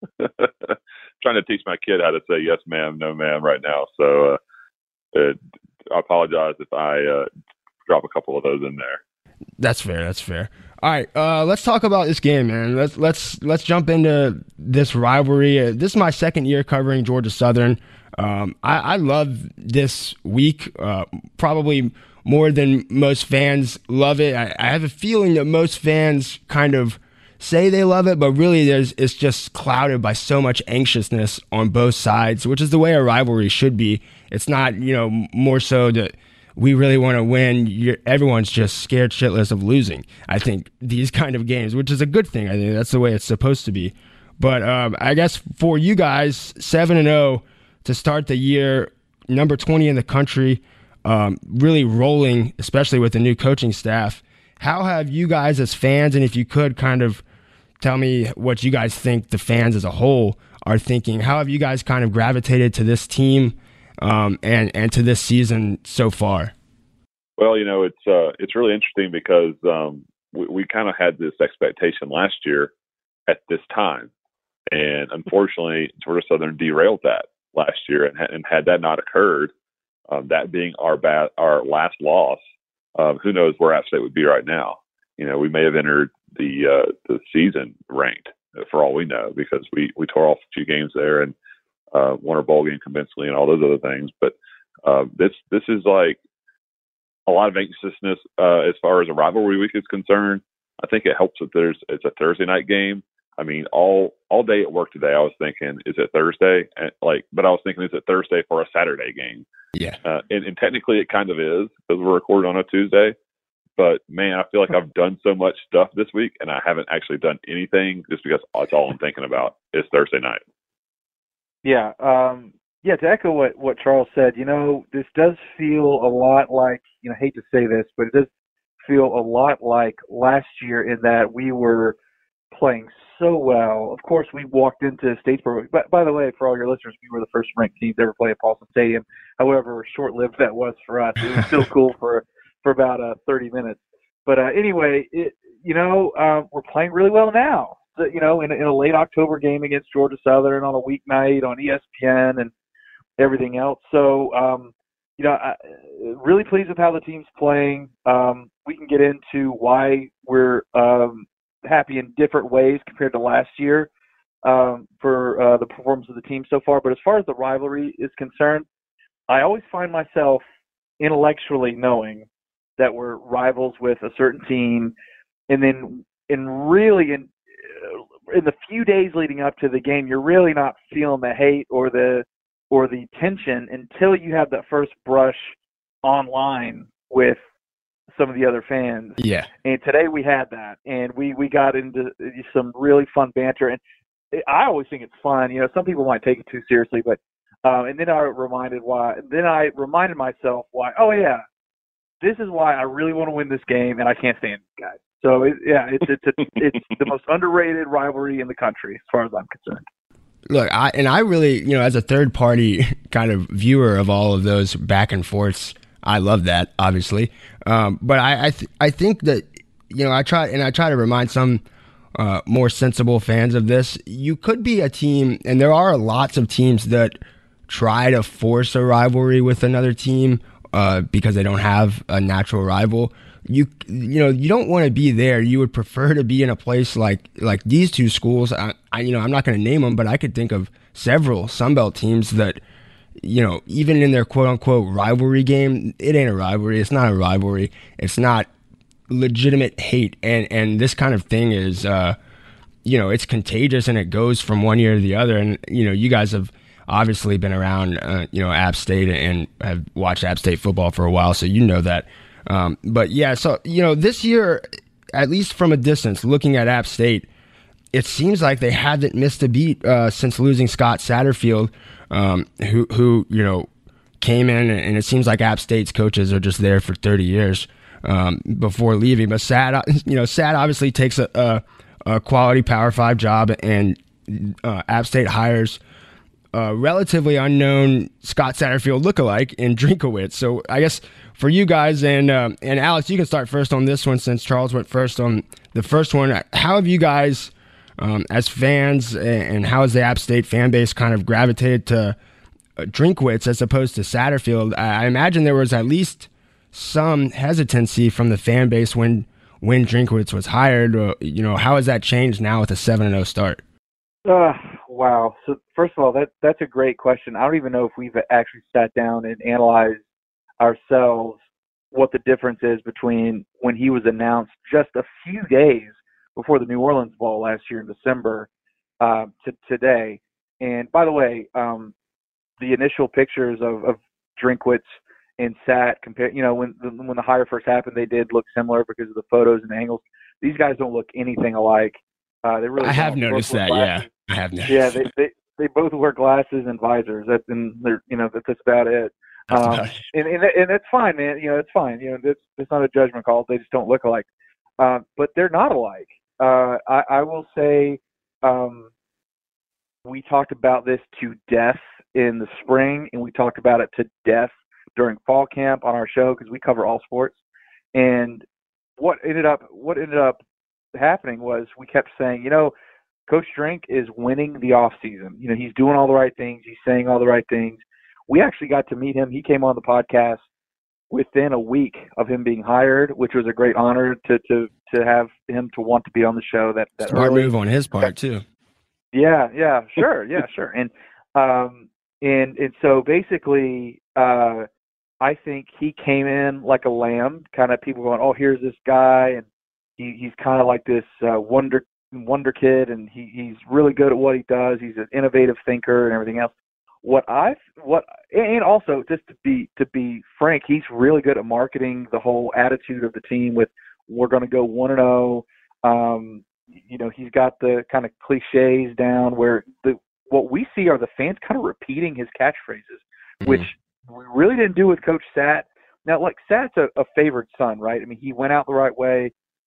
H: Trying to teach my kid how to say yes, ma'am, no, ma'am right now. So uh, it, I apologize if I uh, drop a couple of those in there.
D: That's fair. That's fair. All right, uh, let's talk about this game, man. Let's let's let's jump into this rivalry. Uh, this is my second year covering Georgia Southern. Um, I, I love this week, uh, probably more than most fans love it. I, I have a feeling that most fans kind of say they love it, but really there's it's just clouded by so much anxiousness on both sides, which is the way a rivalry should be. It's not, you know, more so that we really want to win. You're, everyone's just scared shitless of losing. I think these kind of games, which is a good thing. I think that's the way it's supposed to be. But um, I guess for you guys, seven and zero to start the year, number twenty in the country, um, really rolling, especially with the new coaching staff. How have you guys as fans, and if you could kind of tell me what you guys think the fans as a whole are thinking, how have you guys kind of gravitated to this team um, and, and to this season so far?
H: Well, you know, it's uh, it's really interesting because um, we, we kind of had this expectation last year at this time. And unfortunately, Georgia Southern derailed that last year. And, and had that not occurred, um, that being our bad, our last loss, um, who knows where App State would be right now. You know, we may have entered the uh, the season ranked for all we know, because we, we tore off a few games there and uh, won our bowl game convincingly and all those other things. But uh, this this is like a lot of anxiousness uh, as far as a rivalry week is concerned. I think it helps that there's it's a Thursday night game. I mean, all all day at work today, I was thinking, is it Thursday? And like, but I was thinking, is it Thursday for a Saturday game?
D: Yeah.
H: Uh, and, and technically, it kind of is because we're recording on a Tuesday. But man, I feel like I've done so much stuff this week, and I haven't actually done anything just because that's all I'm thinking about is Thursday night.
G: Yeah, um, yeah. To echo what, what Charles said, you know, this does feel a lot like, you know, I hate to say this, but it does feel a lot like last year in that we were playing so well. Of course, we walked into Statesboro. But by the way, for all your listeners, we were the first ranked team to ever play at Paulson Stadium. However short-lived that was for us, it was still cool for for about uh, thirty minutes. But uh, anyway, it, you know, uh, we're playing really well now. So, you know, in, in a late October game against Georgia Southern on a weeknight on E S P N and everything else. So, um, you know, I, really pleased with how the team's playing. Um, we can get into why we're um, happy in different ways compared to last year um, for uh, the performance of the team so far. But as far as the rivalry is concerned, I always find myself intellectually knowing that we're rivals with a certain team, and then in really in in the few days leading up to the game, you're really not feeling the hate or the or the tension until you have that first brush online with some of the other fans.
D: Yeah.
G: And today we had that, and we, we got into some really fun banter. And I always think it's fun. You know, some people might take it too seriously, but um, and then I reminded why. Then I reminded myself why. Oh yeah, this is why I really want to win this game, and I can't stand these guys. So it, yeah, it's it's a, it's the most underrated rivalry in the country as far as I'm concerned.
D: Look, I and I really, you know, as a third party kind of viewer of all of those back and forths, I love that, obviously. Um, but I I, th- I think that, you know, I try and I try to remind some uh, more sensible fans of this. You could be a team, and there are lots of teams that try to force a rivalry with another team uh, because they don't have a natural rival. You you know you don't want to be there. You would prefer to be in a place like like these two schools. I, I you know I'm not going to name them, but I could think of several Sunbelt teams that, you know, even in their quote unquote rivalry game, it ain't a rivalry. It's not a rivalry. It's not legitimate hate. And and this kind of thing is, uh, you know, it's contagious and it goes from one year to the other. And you know, you guys have obviously been around, uh, you know, App State and have watched App State football for a while, so you know that. Um, but yeah, so, you know, this year, at least from a distance, looking at App State, it seems like they haven't missed a beat uh, since losing Scott Satterfield, um, who, who, you know, came in, and it seems like App State's coaches are just there for thirty years um, before leaving. But Sat, you know, Sat obviously takes a, a, a quality Power Five job, and uh, App State hires a relatively unknown Scott Satterfield lookalike in Drinkowitz. So I guess for you guys, and uh, and Alex, you can start first on this one since Charles went first on the first one. How have you guys, um, as fans, and how has the App State fan base kind of gravitated to uh, Drinkowitz as opposed to Satterfield? I, I imagine there was at least some hesitancy from the fan base when when Drinkowitz was hired. Uh, you know, how has that changed now with a seven and oh start?
G: Uh, wow. So first of all, that that's a great question. I don't even know if we've actually sat down and analyzed ourselves what the difference is between when he was announced just a few days before the New Orleans Bowl last year in December uh, to today. And by the way, um, the initial pictures of, of Drinkowitz and Sat, compare, you know, when the, when the hire first happened, they did look similar because of the photos and angles. These guys don't look anything alike. Uh, they really.
D: I have
G: don't.
D: noticed that.
G: Glasses.
D: Yeah, I have noticed.
G: Yeah, they, they they both wear glasses and visors. That's and they're you know that's about it. Um, and, and and that's fine, man. You know, it's fine. You know, it's it's not a judgment call. They just don't look alike. Uh, but they're not alike. Uh, I, I will say, um, we talked about this to death in the spring, and we talked about it to death during fall camp on our show because we cover all sports. And what ended up what ended up happening was we kept saying, you know, Coach Drink is winning the off season. You know, he's doing all the right things. He's saying all the right things. We actually got to meet him. He came on the podcast within a week of him being hired, which was a great honor to to to have him to want to be on the show. That, that
D: smart
G: early.
D: move on his part too.
G: Yeah, yeah, sure, yeah, sure. And um and and so basically, uh, I think he came in like a lamb. Kind of people going, oh, here's this guy, and he he's kind of like this uh, wonder wonder kid, and he he's really good at what he does. He's an innovative thinker and everything else. What I what and also just to be to be frank, he's really good at marketing the whole attitude of the team. With we're going to go one and zero. Um, you know, he's got the kind of cliches down where the what we see are the fans kind of repeating his catchphrases, mm-hmm. which we really didn't do with Coach Sat. Now, like Sat's a, a favored son, right? I mean, he went out the right way.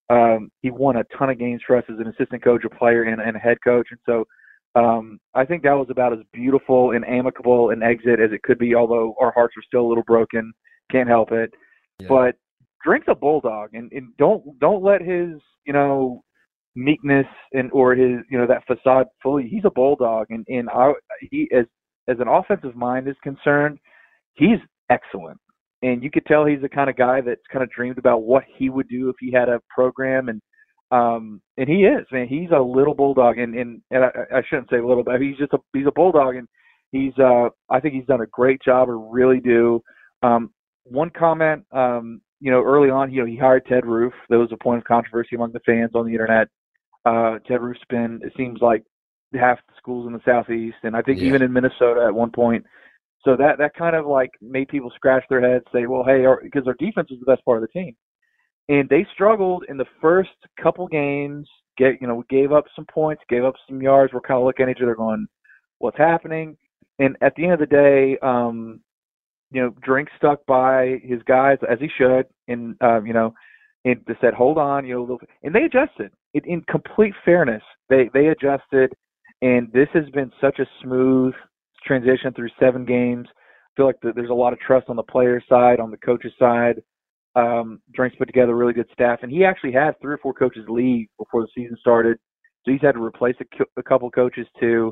G: Um, he won a ton of games for us as an assistant coach, a player, and, and a head coach. And so um, I think that was about as beautiful and amicable an exit as it could be, although our hearts are still a little broken. Can't help it. Yeah. But Drink's a bulldog, and, and don't don't let his, you know, meekness and or his, you know, that facade fully. He's a bulldog, and, and I, he as as an offensive mind is concerned, he's excellent. And you could tell he's the kind of guy that's kind of dreamed about what he would do if he had a program. And um, and he is, man. He's a little bulldog. And, and, and I, I shouldn't say little, but he's just a he's a bulldog. And he's uh, I think he's done a great job. I really do. Um, one comment, um, you know, early on, you know, he hired Ted Roof. There was a point of controversy among the fans on the internet. Uh, Ted Roof's been, it seems like, half the schools in the Southeast, and I think yeah. even in Minnesota at one point. So that, that kind of like made people scratch their heads, say, well, hey, because our, our defense is the best part of the team. And they struggled in the first couple games, get, you know, gave up some points, gave up some yards. We're kind of looking at each other going, what's happening? And at the end of the day, um, you know, Drink stuck by his guys as he should, and, um, you know, and they said, hold on, you know, and they adjusted. It, in complete fairness, they, they adjusted, and this has been such a smooth transition through seven games. I feel like the, there's a lot of trust on the player side, on the coach's side. Um, Drink's put together a really good staff, and he actually had three or four coaches leave before the season started, so he's had to replace a, a couple coaches too.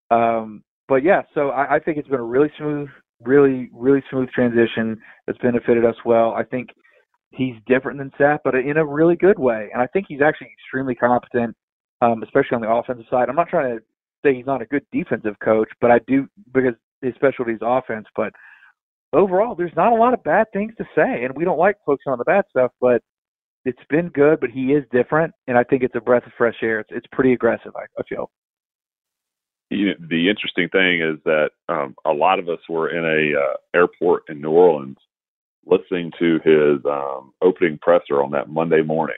G: Um, but yeah, so I, I think it's been a really smooth, really, really smooth transition that's benefited us well. I think he's different than Seth, but in a really good way, and I think he's actually extremely competent, um, especially on the offensive side. I'm not trying to say he's not a good defensive coach, but I do, because his specialty is offense. But overall, there's not a lot of bad things to say, and we don't like focusing on the bad stuff, but it's been good. But he is different, and I think it's a breath of fresh air. It's it's pretty aggressive, I, I feel.
H: You know, the interesting thing is that um, a lot of us were in a uh, airport in New Orleans listening to his um, opening presser on that Monday morning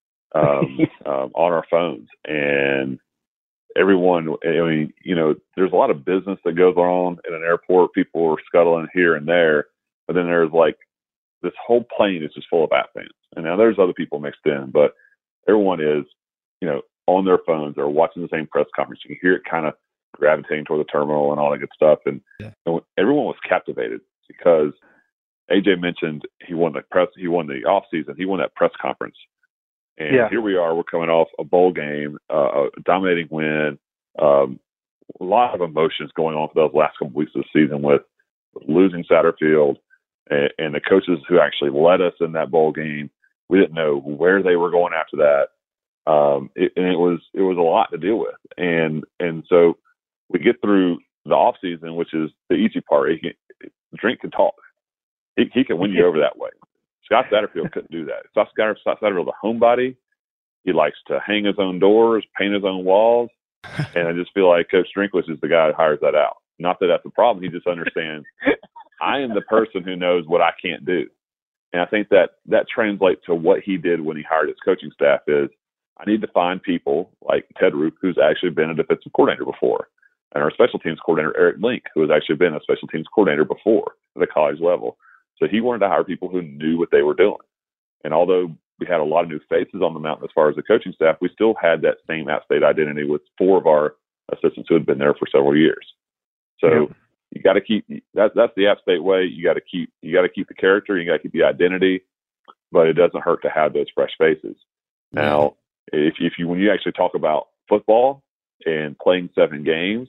H: um, um, on our phones, and everyone, I mean, you know, there's a lot of business that goes on in an airport. People are scuttling here and there, but then there's like this whole plane is just full of App fans. And now there's other people mixed in, but everyone is, you know, on their phones or watching the same press conference. You can hear it kind of gravitating toward the terminal and all that good stuff. And, yeah. and everyone was captivated because A J mentioned he won the press, he won the off season, he won that press conference. And yeah. here we are, we're coming off a bowl game, uh, a dominating win, um, a lot of emotions going on for those last couple weeks of the season with, with losing Satterfield and, and the coaches who actually led us in that bowl game. We didn't know where they were going after that. Um, it, and it was, it was a lot to deal with. And, and so we get through the off season, which is the easy part. He can, Drink can talk. He, he can win you over that way. Scott Satterfield couldn't do that. Scott Satterfield's a homebody. He likes to hang his own doors, paint his own walls. And I just feel like Coach Drinkwitz is the guy who hires that out. Not that that's a problem. He just understands I am the person who knows what I can't do. And I think that that translates to what he did when he hired his coaching staff is I need to find people like Ted Roof, who's actually been a defensive coordinator before, and our special teams coordinator, Eric Link, who has actually been a special teams coordinator before at the college level. So he wanted to hire people who knew what they were doing. And although we had a lot of new faces on the mountain as far as the coaching staff, we still had that same App State identity with four of our assistants who had been there for several years. So yeah. you got to keep that. That's the App State way. You got to keep you got to keep the character. You got to keep the identity, but it doesn't hurt to have those fresh faces. Yeah. Now, if if you when you actually talk about football and playing seven games,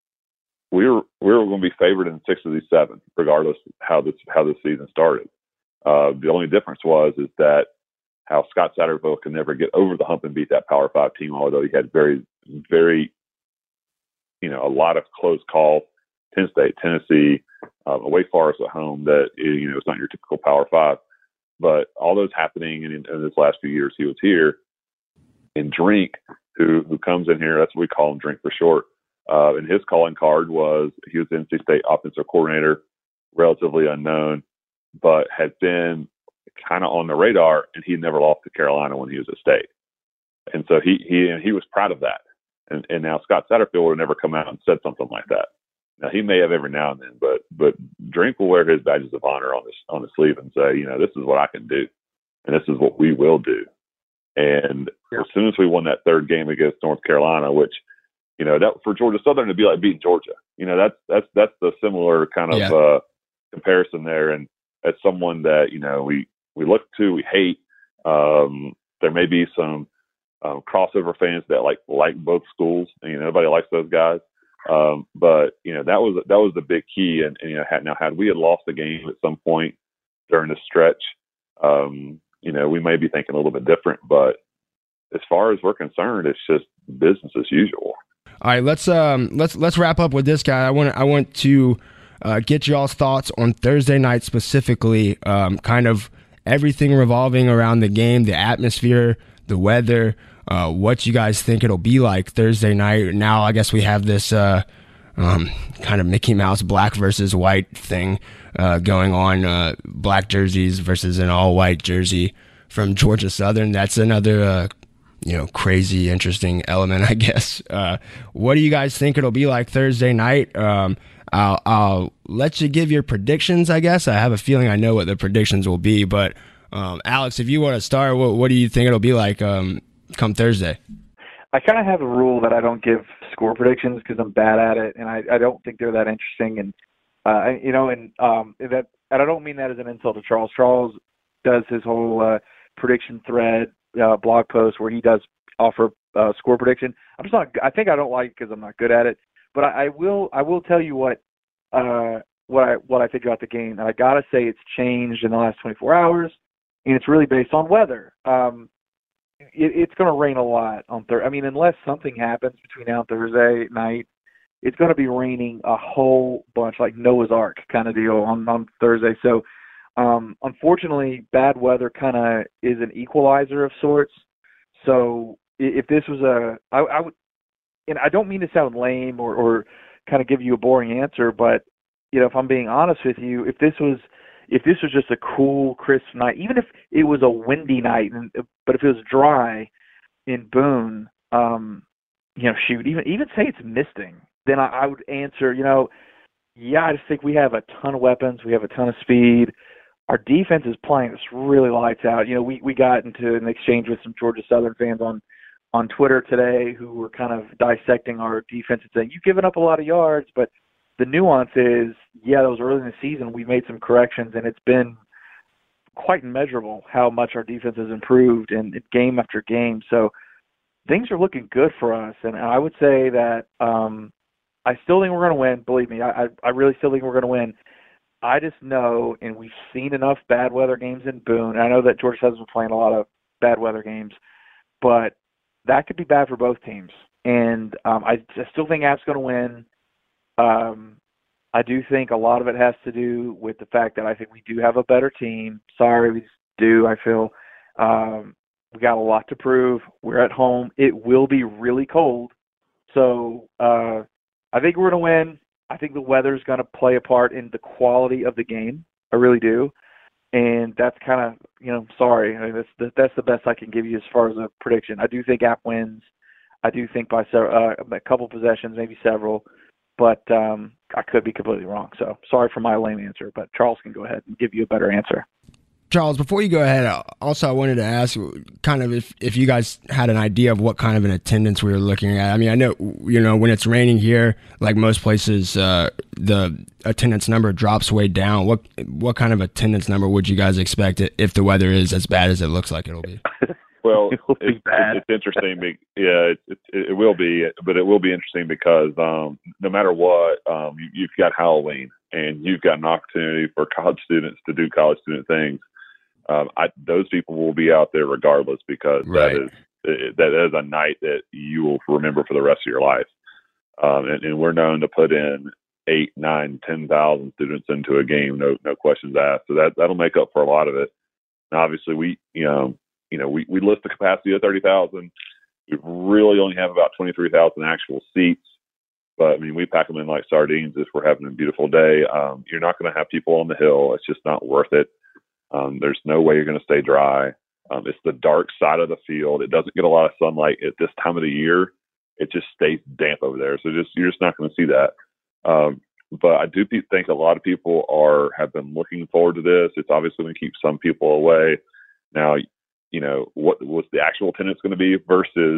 H: we were we were going to be favored in six of these seven, regardless how this how this season started. Uh, the only difference was is that how Scott Satterfield could never get over the hump and beat that Power Five team, although he had very, very, you know, a lot of close calls. Penn State, Tennessee, uh, Wake Forest at home. That you know, it's not your typical Power Five, but all those happening in, in this last few years, he was here. And Drink, who who comes in here, that's what we call him, Drink for short. Uh, and his calling card was he was the N C State offensive coordinator, relatively unknown, but had been kind of on the radar, and he never lost to Carolina when he was at State. And so he he and he was proud of that. And and now Scott Satterfield would never come out and said something like that. Now he may have every now and then, but but Drink will wear his badges of honor on his on his sleeve and say, you know, this is what I can do, and this is what we will do. And
G: yeah.
H: as soon as we won that third game against North Carolina, which, you know, that for Georgia Southern to be like beating Georgia, you know, that's that's that's the similar kind of
D: yeah.
H: uh, comparison there. And as someone that, you know, we we look to, we hate. Um, there may be some um, crossover fans that like like both schools. And, you know, nobody likes those guys. Um, but you know, that was that was the big key. And, and you know, had, now had we had lost the game at some point during the stretch, um, you know, we may be thinking a little bit different. But as far as we're concerned, it's just business as usual.
D: All right, let's um let's let's wrap up with this guy. I want I want to uh, get y'all's thoughts on Thursday night specifically. Um, kind of everything revolving around the game, the atmosphere, the weather. Uh, what you guys think it'll be like Thursday night? Now, I guess we have this uh, um, kind of Mickey Mouse black versus white thing uh, going on. Uh, black jerseys versus an all-white jersey from Georgia Southern. That's another uh, you know, crazy, interesting element, I guess. Uh, what do you guys think it'll be like Thursday night? Um, I'll, I'll let you give your predictions, I guess. I have a feeling I know what the predictions will be, but um, Alex, if you want to start, what, what do you think it'll be like um, come Thursday?
G: I kind of have a rule that I don't give score predictions because I'm bad at it, and I, I don't think they're that interesting. And uh, you know, and um, that, and I don't mean that as an insult to Charles. Charles does his whole uh, prediction thread. Uh, blog post where he does offer uh, score prediction. I'm just not. I think I don't like it because I'm not good at it. But I, I will. I will tell you what. Uh, what I what I think about the game. And I gotta say it's changed in the last twenty-four hours, and it's really based on weather. Um, it, it's going to rain a lot on Thursday. I mean, unless something happens between now and Thursday night, it's going to be raining a whole bunch, like Noah's Ark kind of deal on on Thursday. So. Um, unfortunately, bad weather kind of is an equalizer of sorts. So if this was a, I, I would, and I don't mean to sound lame or, or kind of give you a boring answer, but you know, if I'm being honest with you, if this was, if this was just a cool, crisp night, even if it was a windy night, and but if it was dry in Boone, um, you know, shoot, even even say it's misting, then I, I would answer, you know, yeah, I just think we have a ton of weapons, we have a ton of speed. Our defense is playing us really lights out. You know, we, we got into an exchange with some Georgia Southern fans on, on Twitter today who were kind of dissecting our defense and saying, you've given up a lot of yards, but the nuance is, yeah, that was early in the season. We made some corrections, and it's been quite immeasurable how much our defense has improved in, in game after game. So things are looking good for us, and I would say that um, I still think we're going to win. Believe me, I, I really still think we're going to win. I just know, and we've seen enough bad weather games in Boone. I know that Georgia Southern's been playing a lot of bad weather games, but that could be bad for both teams. And um, I, I still think App's going to win. Um, I do think a lot of it has to do with the fact that I think we do have a better team. Sorry, we do, I feel. Um, we got a lot to prove. We're at home. It will be really cold. So uh, I think we're going to win. I think the weather's going to play a part in the quality of the game. I really do. And that's kind of, you know, sorry. I mean, that's, the, that's the best I can give you as far as a prediction. I do think App wins. I do think by uh, a couple possessions, maybe several. But um, I could be completely wrong. So sorry for my lame answer, but Charles can go ahead and give you a better answer.
D: Charles, before you go ahead, also I wanted to ask kind of if, if you guys had an idea of what kind of an attendance we were looking at. I mean, I know, you know, when it's raining here, like most places, uh, the attendance number drops way down. What what kind of attendance number would you guys expect if the weather is as bad as it looks like it'll be?
H: Well,
G: it'll be
H: it's,
G: bad.
H: it's interesting. Yeah, it, it, it will be, but it will be interesting because um, no matter what, um, you, you've got Halloween and you've got an opportunity for college students to do college student things. Um, I, those people will be out there regardless because
D: right.
H: that is it, that is a night that you will remember for the rest of your life. Um, and, and we're known to put in eight, nine, ten thousand students into a game, no no questions asked. So that that'll make up for a lot of it. And obviously, we you know you know we, we list the capacity of thirty thousand. We really only have about twenty three thousand actual seats. But I mean, we pack them in like sardines if we're having a beautiful day. Um, you're not going to have people on the hill. It's just not worth it. Um, there's no way you're going to stay dry. Um, it's the dark side of the field. It doesn't get a lot of sunlight at this time of the year. It just stays damp over there. So just you're just not going to see that. Um, but I do think a lot of people are have been looking forward to this. It's obviously going to keep some people away. Now, you know, what what's the actual attendance going to be versus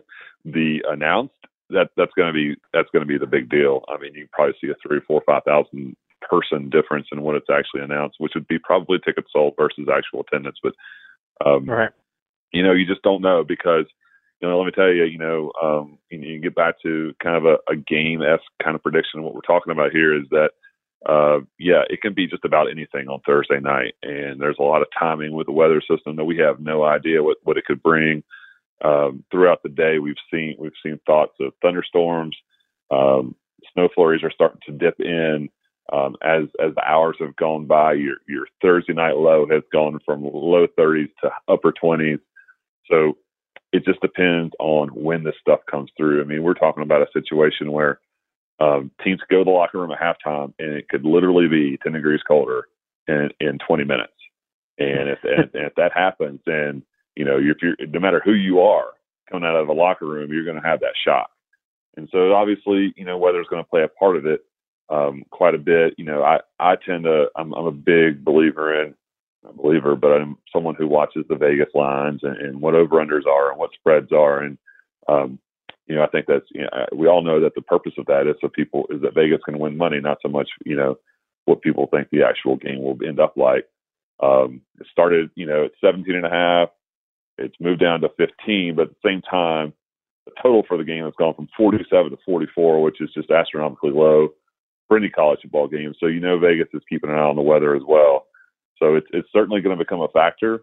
H: the announced. That that's going to be that's going to be the big deal. I mean, you can probably see a three, four, five thousand person difference in what it's actually announced, which would be probably tickets sold versus actual attendance. But um,
G: right.
H: you know, you just don't know because, you know, let me tell you, you know, um, you, you get back to kind of a, a game-esque kind of prediction. What we're talking about here is that, uh, yeah, it can be just about anything on Thursday night. And there's a lot of timing with the weather system that we have no idea what, what it could bring. Um, throughout the day, we've seen, we've seen thoughts of thunderstorms. Um, snow flurries are starting to dip in. Um, as, as the hours have gone by, your, your Thursday night low has gone from low thirties to upper twenties. So it just depends on when this stuff comes through. I mean, we're talking about a situation where um, teams go to the locker room at halftime and it could literally be ten degrees colder in, in twenty minutes. And if, and, and if that happens, then, you know, if you're, no matter who you are coming out of the locker room, you're going to have that shock. And so obviously, you know, weather is going to play a part of it um, quite a bit. You know, I, I tend to, I'm, I'm a big believer in, a believer, but I'm someone who watches the Vegas lines and, and what over-unders are and what spreads are. And, um, you know, I think that's, you know, we all know that the purpose of that is so people, is that Vegas can win money, not so much, you know, what people think the actual game will end up like. Um, it started, you know, at seventeen and a half. It's moved down to fifteen, but at the same time, the total for the game has gone from forty-seven to forty-four, which is just astronomically low for any college football game. So, you know, Vegas is keeping an eye on the weather as well. So it's it's certainly going to become a factor.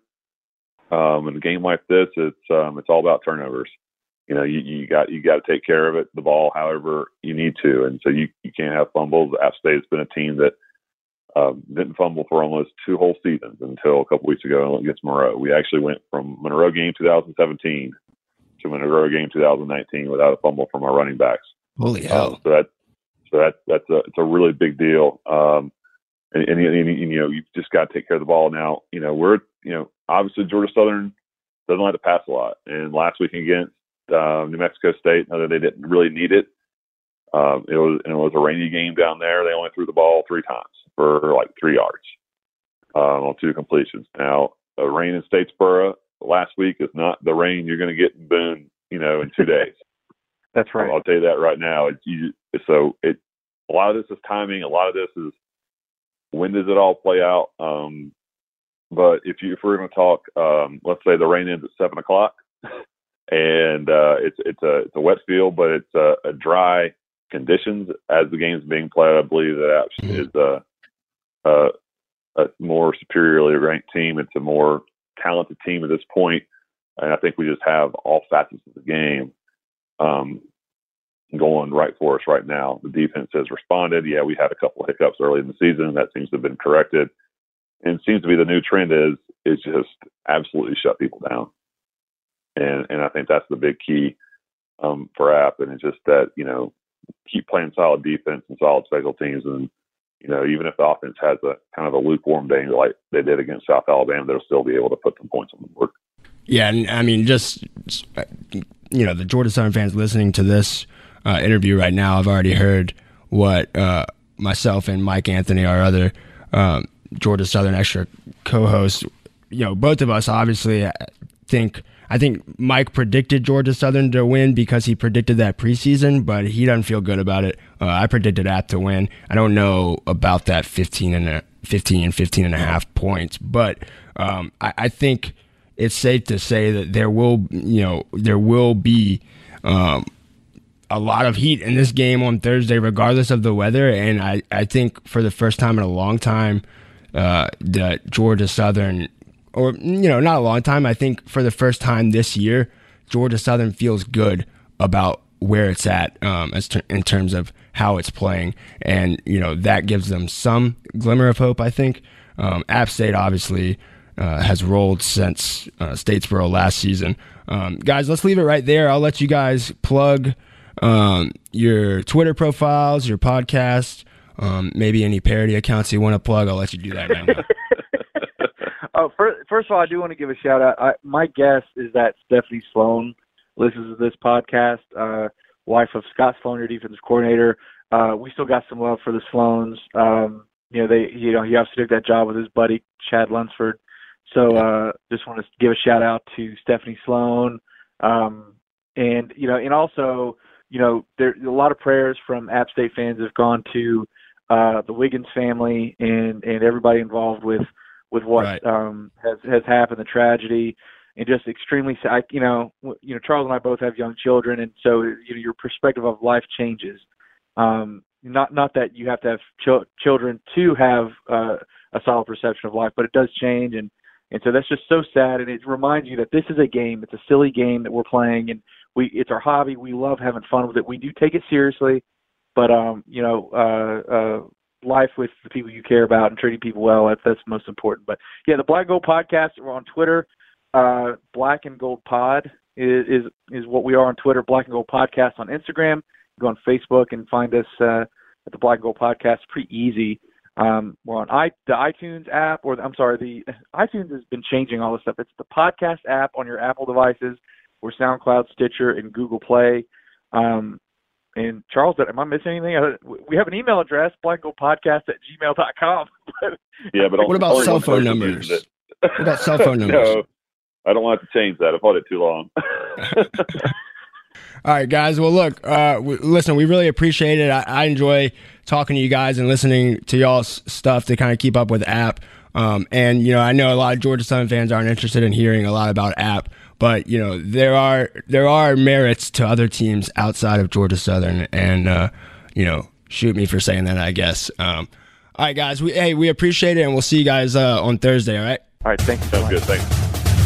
H: Um, in a game like this, it's um, it's all about turnovers. You know, you, you got you got to take care of it, the ball, however you need to, and so you, you can't have fumbles. App State has been a team that um, didn't fumble for almost two whole seasons until a couple weeks ago against Monroe. We actually went from Monroe game two thousand seventeen to Monroe game two thousand nineteen without a fumble from our running backs.
D: Holy hell!
H: Um, so that so that that's a it's a really big deal. Um, And, and, and, and, you know, you've just got to take care of the ball. Now, you know, we're, you know, obviously Georgia Southern doesn't like to pass a lot. And last week against uh, New Mexico State, now that they didn't really need it, um, it was and it was a rainy game down there. They only threw the ball three times for like three yards um, on two completions. Now, the rain in Statesboro last week is not the rain you're going to get in Boone, you know, in two days.
G: That's right.
H: I'll tell you that right now. It's, you, so it a lot of this is timing. A lot of this is when does it all play out? Um, but if you if we're going to talk, um, let's say the rain ends at seven o'clock, and uh, it's it's a it's a wet field, but it's a, a dry conditions as the game's being played. I believe that mm-hmm. is a, a a more superiorly ranked team. It's a more talented team at this point, and I think we just have all facets of the game um, going right for us right now. The defense has responded. Yeah, we had a couple of hiccups early in the season. That seems to have been corrected. And it seems to be the new trend is is just absolutely shut people down. And and I think that's the big key um, for App. And it's just that, you know, keep playing solid defense and solid special teams. And, you know, even if the offense has a kind of a lukewarm day like they did against South Alabama, they'll still be able to put some points on the board.
D: Yeah, and I mean, just, you know, the Georgia Southern fans listening to this Uh, interview right now, I've already heard what uh, myself and Mike Anthony, our other um, Georgia Southern Extra co-hosts, you know, both of us obviously think, I think Mike predicted Georgia Southern to win because he predicted that preseason, but he doesn't feel good about it. Uh, I predicted App to win. I don't know about that fifteen and a, fifteen, fifteen and a half points, but um, I, I think it's safe to say that there will, you know, there will be um, a lot of heat in this game on Thursday, regardless of the weather. And I, I think for the first time in a long time, uh, that Georgia Southern, or, you know, not a long time, I think for the first time this year, Georgia Southern feels good about where it's at um, as ter- in terms of how it's playing. And, you know, that gives them some glimmer of hope, I think. Um, App State obviously uh, has rolled since uh, Statesboro last season. Um, guys, let's leave it right there. I'll let you guys plug um, your Twitter profiles, your podcast, um, maybe any parody accounts you want to plug. I'll let you do that now.
G: Oh, first, first of all, I do want to give a shout out. I, my guess is that Stephanie Sloan listens to this podcast, uh, wife of Scott Sloan, your defensive coordinator. Uh, we still got some love for the Sloans. Um, you know, they, you know, he obviously took that job with his buddy Chad Lunsford So uh, just want to give a shout out to Stephanie Sloan, um, and you know, and also, you know, there a lot of prayers from App State fans have gone to uh, the Wiggins family and, and everybody involved with with what
D: right.
G: um, has has happened, the tragedy, and just extremely sad. You know, you know, Charles and I both have young children, and so you know, your perspective of life changes. Um, not not that you have to have ch- children to have uh, a solid perception of life, but it does change, and and so that's just so sad. And it reminds you that this is a game. It's a silly game that we're playing, and we it's our hobby. We love having fun with it. We do take it seriously, but um, you know, uh, uh, life with the people you care about and treating people well, that's, that's most important. But yeah, the Black and Gold Podcast, we're on Twitter. Uh, Black and Gold Pod is, is is what we are on Twitter. Black and Gold Podcast on Instagram. Go on Facebook and find us uh, at the Black and Gold Podcast. It's pretty easy. Um, we're on I, the iTunes app, or I'm sorry, the iTunes has been changing all this stuff. It's the podcast app on your Apple devices, or SoundCloud, Stitcher, and Google Play. Um, and Charles, am I missing anything? We have an email address, black and gold podcast at gmail dot com.
H: Yeah, but
D: what about cell phone numbers? What about cell phone numbers?
H: No, I don't want to change that. I've had it too long.
D: All right, guys. Well, look, uh, w- listen, we really appreciate it. I, I enjoy talking to you guys and listening to y'all's stuff to kind of keep up with App. Um, and, you know, I know a lot of Georgia Southern fans aren't interested in hearing a lot about App, but, you know, there are there are merits to other teams outside of Georgia Southern. And, uh, you know, shoot me for saying that, I guess. Um, all right, guys. We, hey, we appreciate it, and we'll see you guys uh, on Thursday, all right?
G: All right, thank you so
H: Sounds
G: much.
H: good. Thanks.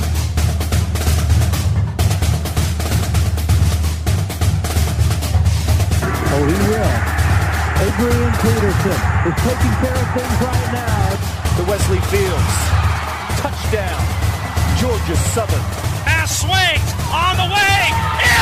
A: Oh, he will. Adrian Peterson is taking care of things right now.
B: To Wesley Fields. Touchdown. Georgia Southern.
C: Pass swings on the way.